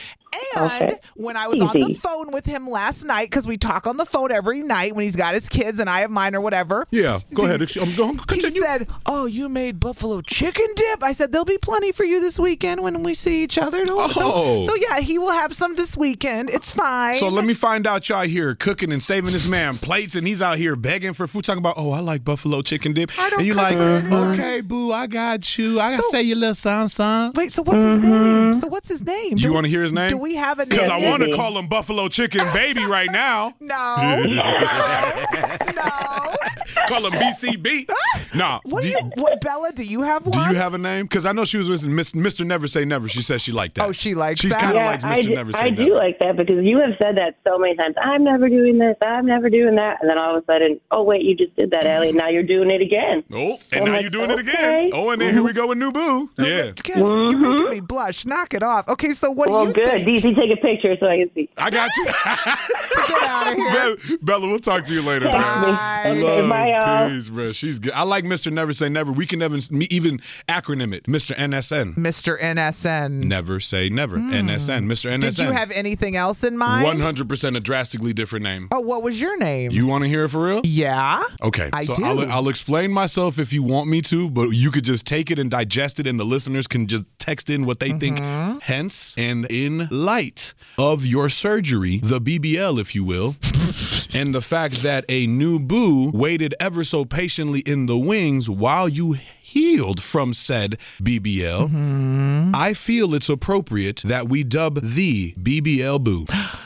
And when I was on the phone with him last night, because we talk on the phone every night when he's got his kids and I have mine or whatever. Yeah, go ahead. Continue. He said, oh, you made buffalo chicken dip? I said, there'll be plenty for you this weekend when we see each other. So yeah, he will have some this weekend. It's fine. So let me find out y'all here cooking and saving this man plates, and he's out here begging for food, talking about, I like buffalo chicken dip. And you're like, okay, boo, I got you. I say your little son. Wait, so what's his name? Do you want to hear his name? Do we have a name? Because I want to call him Buffalo Chicken Baby right now. No. Call him BCB. No. Bella, do you have one? Do you have a name? Because I know she was with Mr. Never Say Never. She said she liked that. Oh, she likes that? She kind of likes Mr. Never Say Never. I do like that because you have said that so many times. I'm never doing this. I'm never doing that. And then all of a sudden, oh, wait, you just did that, Allie. Now you're doing it again. Oh, and now you're doing it again. Oh, and then here we go with New Boo. Yeah. You're making me blush. Knock it off. Okay, so what do you think? Well, good. DC, take a picture so I can see. I got you. Get out of here. Bella, we'll talk to you later. Bye. Okay, bye, y'all. Peace, bro. She's good. I like Mr. Never Say Never. We can even acronym it. Mr. NSN. Mr. NSN. Never say never. NSN. Mr. NSN. Did you have anything else in mind? 100% a drastically different name. Oh, what was your name? You want to hear it for real? Yeah. Okay. I so do. I'll explain myself if you want me to, but you could just take it and digest it, and the listeners can just text in what they think. Hence, and in light of your surgery, the BBL, if you will, and the fact that a new boo waited ever so patiently in the wings while you healed from said BBL, I feel it's appropriate that we dub the BBL boo.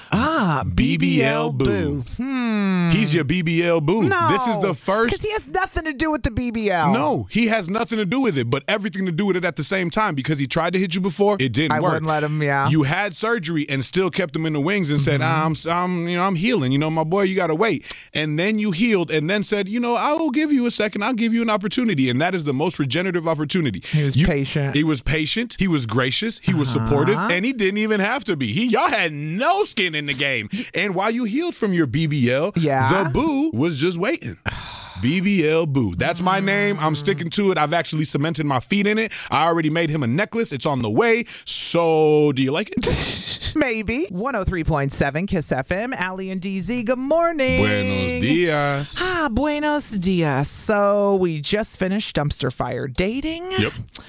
BBL boo. He's your BBL boo. No, this is the first. Because he has nothing to do with the BBL. No, he has nothing to do with it, but everything to do with it at the same time, because he tried to hit you before. It didn't work. I wouldn't let him, yeah. You had surgery and still kept him in the wings and said, I'm healing. My boy, you got to wait. And then you healed and then said, I will give you a second. I'll give you an opportunity. And that is the most regenerative opportunity. He was patient. He was patient. He was gracious. He was supportive. And he didn't even have to be. Y'all had no skin in the game. And while you healed from your BBL, the boo was just waiting. BBL boo. That's my name. I'm sticking to it. I've actually cemented my feet in it. I already made him a necklace. It's on the way. So, do you like it? Maybe. 103.7 Kiss FM. Allie and DZ, good morning. Buenos dias. Buenos dias. So, we just finished Dumpster Fire Dating. Yep.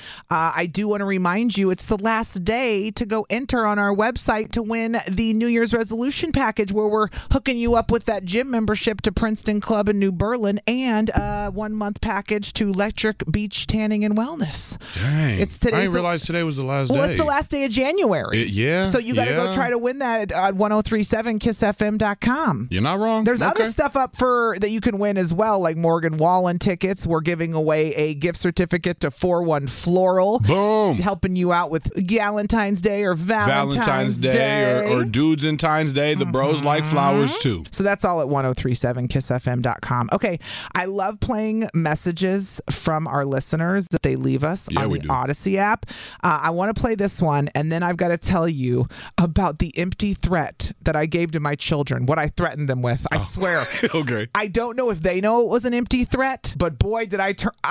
I do want to remind you, it's the last day to go enter on our website to win the New Year's resolution package, where we're hooking you up with that gym membership to Princeton Club in New Berlin and a 1-month package to Electric Beach Tanning and Wellness. Dang. I didn't realize today was the last day. Well, it's the last day of January. So you got to go try to win that at 1037kissfm.com. You're not wrong. There's other stuff up that you can win as well, like Morgan Wallen tickets. We're giving away a gift certificate to 41 Floral. Boom. Helping you out with Galentine's Day or Valentine's Day. Or Dudes in Times Day. The bros like flowers too. So that's all at 1037kissfm.com. Okay. I love playing messages from our listeners that they leave us on the Odyssey app. I want to play this one, and then I've got to tell you about the empty threat that I gave to my children, what I threatened them with. I swear. Okay. I don't know if they know it was an empty threat, but boy, did I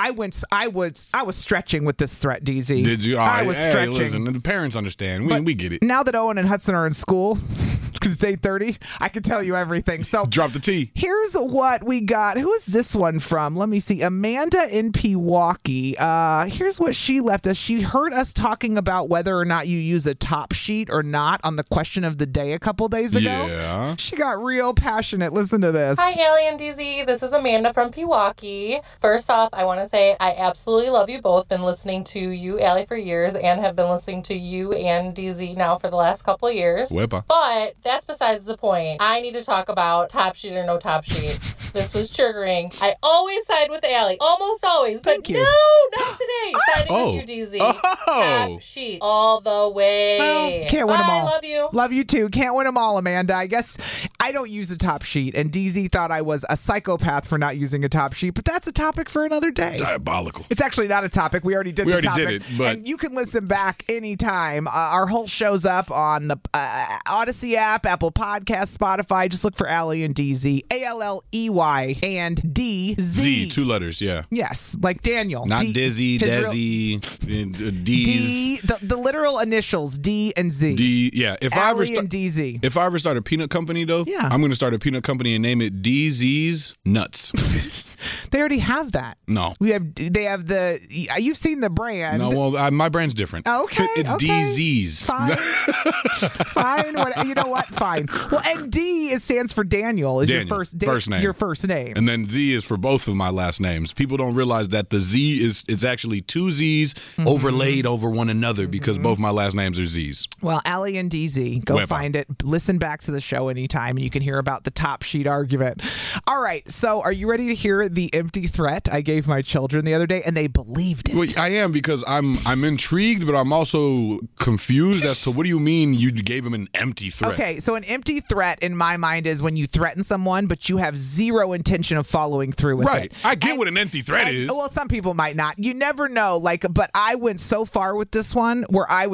was stretching with this threat, DZ. Did you? I was stretching. Listen, the parents understand. We get it. Now that Owen and Hudson are in school, because it's 8:30, I can tell you everything. So drop the T. Here's what we got. Who is this one from? Let me see. Amanda in Pewaukee. Here's what she left us. She heard us talking about whether or not you use a top sheet or not on the question of the day a couple days ago. Yeah. She got real passionate. Listen to this. Hi, Allie and DZ. This is Amanda from Pewaukee. First off, I want to say I absolutely love you both. Been listening to you, Allie, for years, and have been listening to you and DZ now for the last couple of years. Wepa. But that's besides the point. I need to talk about top sheet or no top sheet. This was triggering. I always side with Allie. Almost always. But Thank you. No, not today. Siding with you, DZ. Top sheet. All the way. Well, can't win them all. I love you. Love you too. Can't win them all, Amanda. I guess I don't use a top sheet, and DZ thought I was a psychopath for not using a top sheet, but that's a topic for another day. Diabolical. It's actually not a topic. We already did the topic. We already did it, but... And you can listen back anytime. Our whole show's up on the Odyssey app, Apple Podcasts, Spotify. Just look for Allie and DZ. ALLEY and DZ. Z, 2 letters, yeah. Yes, like Daniel. Not Dizzy, Desi, D's. The literal initials, D and Z. D, yeah. Allie and DZ. If I ever start a peanut company, though, I'm going to start a peanut company and name it DZ's Nuts. They already have that. No. They have the, you've seen the brand. No, well, my brand's different. Okay. It's DZ's. Fine. Fine. You know what? Fine. Well, and D stands for Daniel. Is Daniel, your first name. Your first name. And then Z is for both of my last names. People don't realize that the Z it's actually 2 Z's overlaid over one another because both my last names are Z's. Well, Allie and DZ, go find it. Listen back to the show anytime and you can hear about the top sheet argument. All right. So are you ready to hear the empty threat I gave my children the other day? And they believed it. Well, I am, because I'm intrigued, but I'm also confused as to what do you mean you gave them an empty threat? Okay. So an empty threat in my mind is when you threaten someone, but you have zero intention of following through with it. Right. I get what an empty threat is. Well, some people might not. You never know. But I went so far with this one where I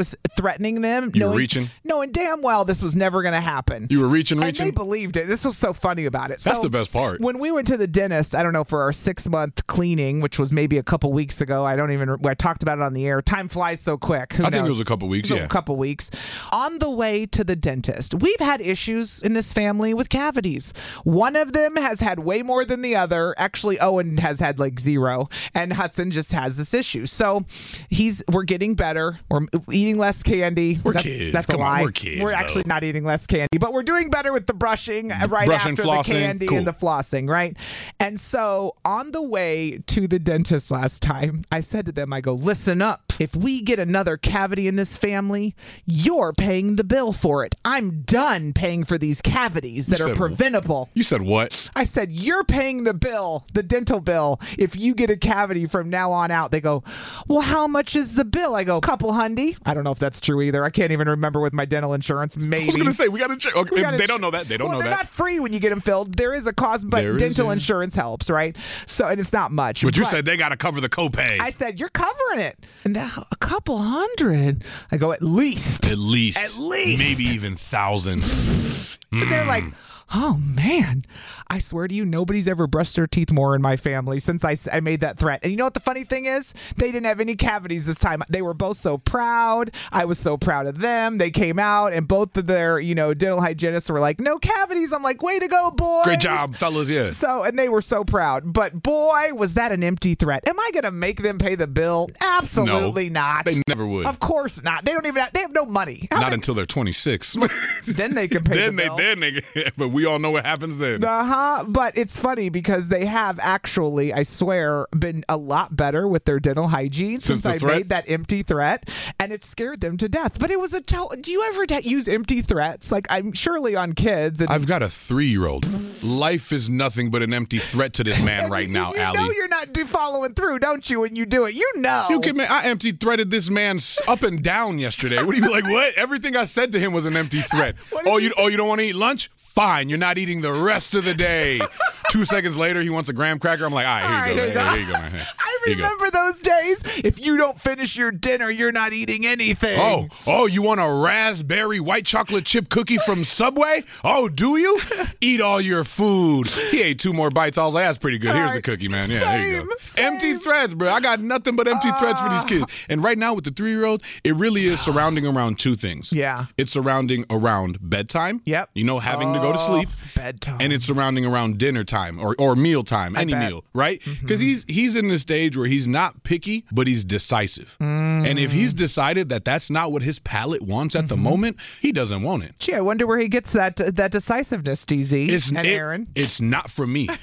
was threatening them. You were reaching? Knowing damn well this was never going to happen. You were reaching? And they believed it. This was so funny about it. That's the best part. When we went to the dentist, I don't know, for our 6-month cleaning, which was maybe a couple weeks ago. I talked about it on the air. Time flies so quick. I think it was a couple weeks, a couple weeks. On the way to the dentist, we've had issues in this family with cavities. One of them has had way more than the other. Actually, Owen has had like 0, and Hudson just has this issue. So we're getting better. We're eating less candy. We're kids. That's Come a lie. on, we're kids. We're actually not eating less candy, but we're doing better with the brushing right after the candy and the flossing, right? And so on the way to the dentist last time, I said to them, I go, listen up. If we get another cavity in this family, you're paying the bill for it. I'm done paying for these cavities that are preventable. You said what? I said, you're paying the bill, the dental bill, if you get a cavity from now on out. They go, well, how much is the bill? I go, couple hundy. I don't know if that's true either. I can't even remember with my dental insurance. Maybe. I was going to say, we got to check. Okay, they don't know that. They don't know that. They're not free when you get them filled. There is a cost, but dental insurance helps, right? So, and it's not much. But you said they got to cover the copay. I said, you're covering it. And now a couple hundred. I go, at least. At least. Maybe even thousands. But they're like, oh, man, I swear to you, nobody's ever brushed their teeth more in my family since I made that threat. And you know what the funny thing is? They didn't have any cavities this time. They were both so proud. I was so proud of them. They came out, and both of their, dental hygienists were like, no cavities. I'm like, way to go, boys. Great job, fellas, yeah. So, and they were so proud. But boy, was that an empty threat. Am I going to make them pay the bill? Absolutely not. They never would. Of course not. They have no money. Not until they're 26. Then they can pay the bill. But we all know what happens then. But it's funny because they have actually, I swear, been a lot better with their dental hygiene since I made that empty threat, and it scared them to death. But it was do you ever use empty threats? Like, I'm surely on kids. I've got a 3-year-old. Life is nothing but an empty threat to this man right now, Allie. You know you're not following through, don't you, when you do it? You know. I empty threaded this man up and down yesterday. What are you like, what? Everything I said to him was an empty threat. You don't want to eat lunch? Fine, you're not eating the rest of the day. 2 seconds later, he wants a graham cracker. I'm like, all right, here you go. Here you go, man. I remember those days. If you don't finish your dinner, you're not eating anything. Oh, you want a raspberry white chocolate chip cookie from Subway? Oh, do you? Eat all your food. He ate 2 more bites. I was like, that's pretty good. Here's the cookie, man. Yeah, there you go. Empty threads, bro. I got nothing but empty threads for these kids. And right now with the 3-year-old, it really is surrounding around 2 things. Yeah. It's surrounding around bedtime. Yep. Having to go to sleep. Bedtime. And it's surrounding around dinner time or meal time, any meal, right? Because he's in the stage where he's not picky, but he's decisive. And if he's decided that that's not what his palate wants at the moment, he doesn't want it. Gee, I wonder where he gets that decisiveness, DZ and Aaron. It's not from me.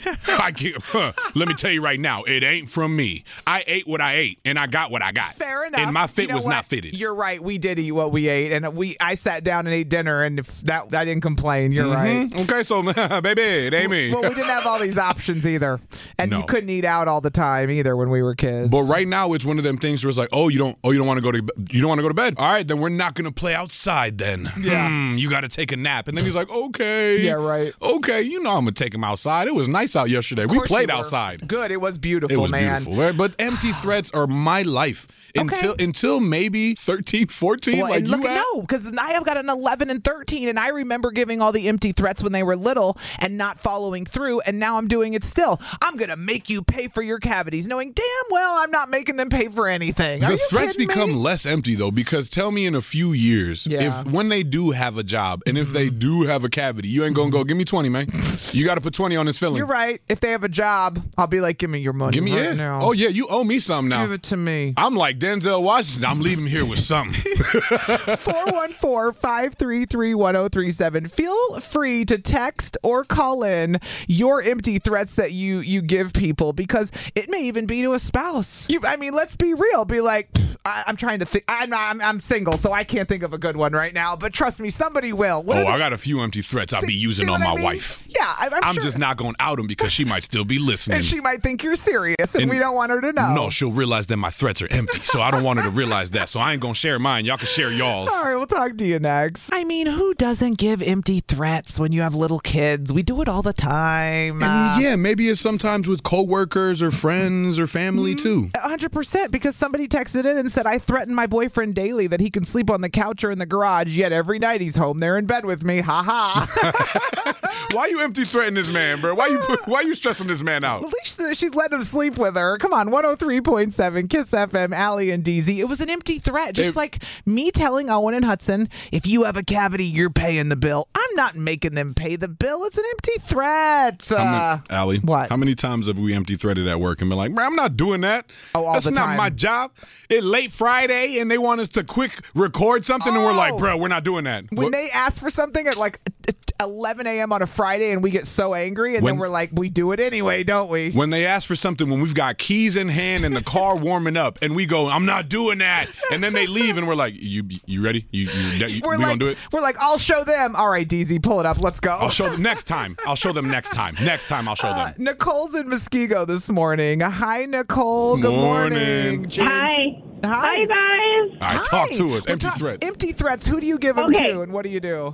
Let me tell you right now, it ain't from me. I ate what I ate, and I got what I got. Fair enough. And my fit was not fitted. You're right. We did eat what we ate, and I sat down and ate dinner, and I didn't complain. You're right. Okay, so baby, it ain't me. Well, we didn't have all these options either, and you couldn't eat out all the time either when we were kids. But right now, it's one of them things where it's like, you don't want to go to bed. All right, then we're not gonna play outside. Then, you got to take a nap. And then he's like, okay, yeah, right, okay, I'm gonna take him outside. It was nice out yesterday. We played outside. Good, it was beautiful, man. Beautiful, right? But empty threats are my life until maybe 13, 14. Well, no, because I have got an 11 and 13, and I remember giving all the empty threats when they were little and not following through, and now I'm doing it still. I'm going to make you pay for your cavities, knowing damn well I'm not making them pay for anything. The threats become less empty, though, because tell me in a few years, when they do have a job, and if they do have a cavity, you ain't going to go, give me 20, man. You got to put 20 on this filling. You're right. If they have a job, I'll be like, give me your money now. Oh, yeah, you owe me something now. Give it to me. I'm like Denzel Washington. I'm leaving here with something. 414-533-1037. Feel free to text or call in your empty threats that you give people, because it may even be to a spouse. Let's be real. Be like, I'm trying to think. I'm single, so I can't think of a good one right now. But trust me, somebody will. I got a few empty threats I'll be using on my wife. Yeah, I'm sure. Just not going to out them because she might still be listening. And she might think you're serious, and we don't want her to know. No, she'll realize that my threats are empty, so I don't want her to realize that. So I ain't going to share mine. Y'all can share y'all's. All right, we'll talk to you next. Who doesn't give empty threats when you have little kids? We do it all the time. And maybe it's sometimes with coworkers or friends or family too. 100%, because somebody texted in and said, said, I threaten my boyfriend daily that he can sleep on the couch or in the garage, yet every night he's home there in bed with me. Ha ha. Why you empty threatening this man, bro? Why you stressing this man out? At least she's letting him sleep with her. Come on, 103.7 Kiss FM, Allie and DZ. It was an empty threat. Just like me telling Owen and Hudson, if you have a cavity, you're paying the bill. I'm not making them pay the bill. It's an empty threat. Allie, what? How many times have we empty threaded at work and been like, I'm not doing that. Oh, all That's the time. not my job. It's late Friday and they want us to quick record something and we're like, bro, we're not doing that. When they ask for something at like 11 a.m. on a Friday and we get so angry and then we're like, we do it anyway, don't we? When they ask for something when we've got keys in hand and the car warming up and we go, I'm not doing that. And then they leave and we're like, you ready? We gonna do it? We're like, I'll show them. All right, DZ, pull it up. Let's go. I'll show them next time. I'll show them next time. Next time I'll show them. Nicole's in Muskego this morning. Hi, Nicole. Good morning. Hi. Hi, guys. All right, talk to us. Empty threats. Empty threats. Who do you give them to and what do you do?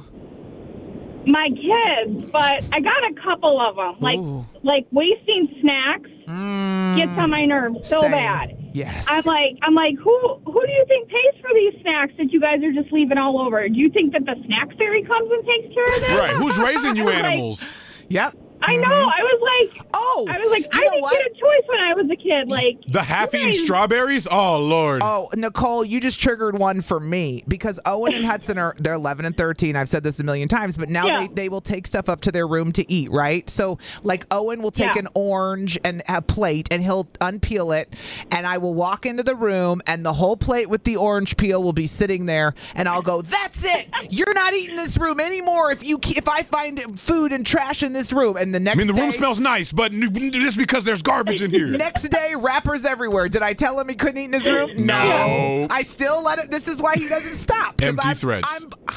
My kids, but I got a couple of them. Like wasting snacks gets on my nerves so bad. Yes. I'm like, who do you think pays for these snacks that you guys are just leaving all over? Do you think that the snack fairy comes and takes care of them? Right. Who's raising you animals? Yep. I know. I was like, I didn't get a choice when I was a kid. Like the half-eaten strawberries. Oh Lord. Oh, Nicole, you just triggered one for me because Owen and Hudson they're 11 and 13. I've said this a million times, but now they will take stuff up to their room to eat. Right. So like Owen will take an orange and a plate and he'll unpeel it, and I will walk into the room and the whole plate with the orange peel will be sitting there, and I'll go, "That's it. You're not eating this room anymore if I find food and trash in this room." And the next the room smells nice, but just because there's garbage in here. Next day, wrappers everywhere. Did I tell him he couldn't eat in his room? No. I still let him. This is why he doesn't stop. Empty threats.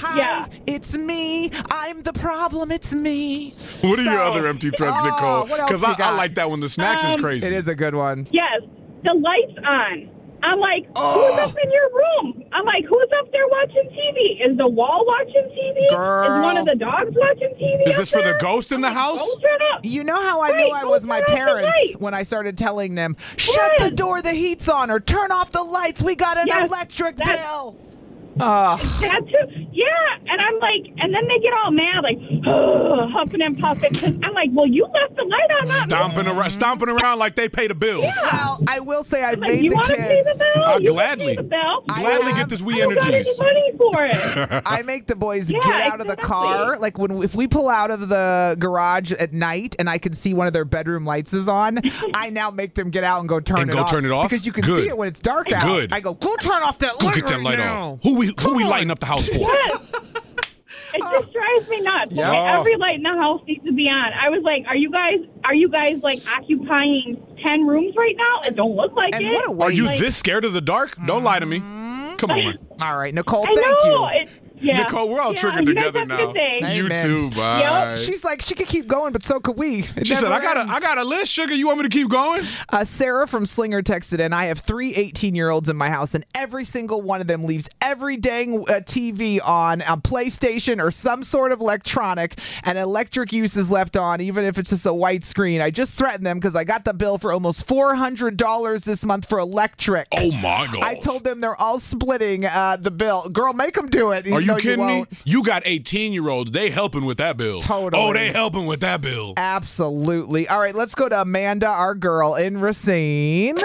It's me. I'm the problem. It's me. What are your other empty threats, Nicole? Because I like that one. The snacks is crazy. It is a good one. Yes. The lights on. I'm like, who's up in your room? I'm like, who's up there watching TV? Is the wall watching TV? Girl. Is one of the dogs watching TV? Is this for the ghost in the house? You know how I knew I was my parents when I started telling them, shut the door, the heat's on, or turn off the lights, we got an electric bill. That's it. Yeah, and I'm like, and then they get all mad, like, huffing and puffing. Cause I'm like, well, you left the light on. Stomping around like they pay the bills. Yeah. Well, I will say I've made the kids. Pay the bill? I'll you gladly get this We Energies. I don't got any money for it. I make the boys get out of the car. Like if we pull out of the garage at night and I can see one of their bedroom lights is on, I now make them get out and go turn it off. Because you can see it when it's dark out. Good. I go turn off that light. Go get that light off. Who we lighting up the house for? Yes. It just drives me nuts. Yeah. Like, every light in the house needs to be on. I was like, are you guys like occupying 10 rooms right now? It don't look like it. Are you this scared of the dark? Don't lie to me. Come on. All right, Nicole, thank you. Nicole, we're all triggered together now. You too, bye. Yep. She's like, she could keep going, but so could we. She said, I got a list, sugar. You want me to keep going? Sarah from Slinger texted in, I have 3 18-year-olds in my house, and every single one of them leaves every dang TV on, a PlayStation or some sort of electronic, and electric use is left on, even if it's just a white screen. I just threatened them because I got the bill for almost $400 this month for electric. Oh, my God. I told them they're all splitting the bill. Girl, make them do it. Are you kidding me? You got 18-year-olds. They helping with that bill. Totally. Oh, they helping with that bill. Absolutely. All right, let's go to Amanda, our girl in Racine.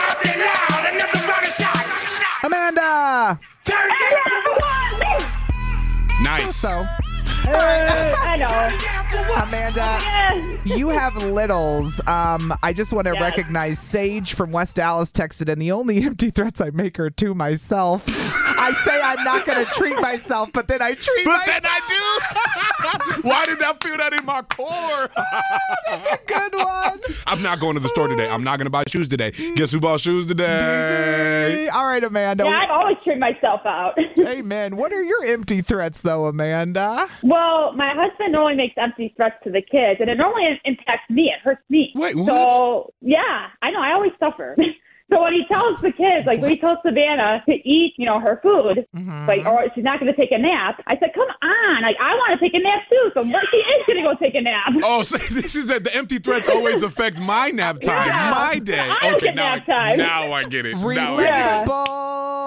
Amanda. Nice. So. I know. Amanda, you have littles. I just want to recognize Sage from West Dallas texted in, the only empty threats I make are to myself. I say I'm not going to treat myself, but then I treat myself. But then I do. Why did I feel that in my core? That's a good one. I'm not going to the store today. I'm not going to buy shoes today. Guess who bought shoes today? All right, Amanda. Yeah, I always treat myself out. Amen. What are your empty threats, though, Amanda? Well, my husband normally makes empty threats to the kids, and it normally impacts me. It hurts me. Wait, what? So, yeah, I know. I always suffer. So when he tells the kids, like when he tells Savannah to eat, her food, like, or she's not going to take a nap, I said, come on, like I want to take a nap too. So she is going to go take a nap. Oh, so this is that the empty threats always affect my nap time, my day. Okay, now nap time. Now I get it. Relatable.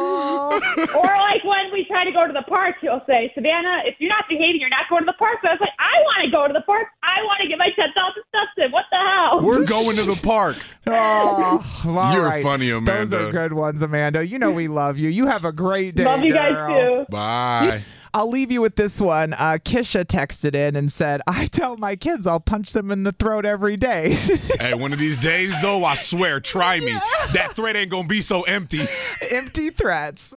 Or like when we try to go to the park, he'll say, Savannah, if you're not behaving, you're not going to the park. So I was like, I want to go to the park. I want to get my 10,000 steps in. What the hell? We're going to the park. You're funny, Amanda. Those are good ones, Amanda. You know we love you. You have a great day, Love you guys, girl. too. Bye. I'll leave you with this one. Kisha texted in and said, I tell my kids I'll punch them in the throat every day. Hey, one of these days, though, I swear, try me. That threat ain't going to be so empty. Empty threats.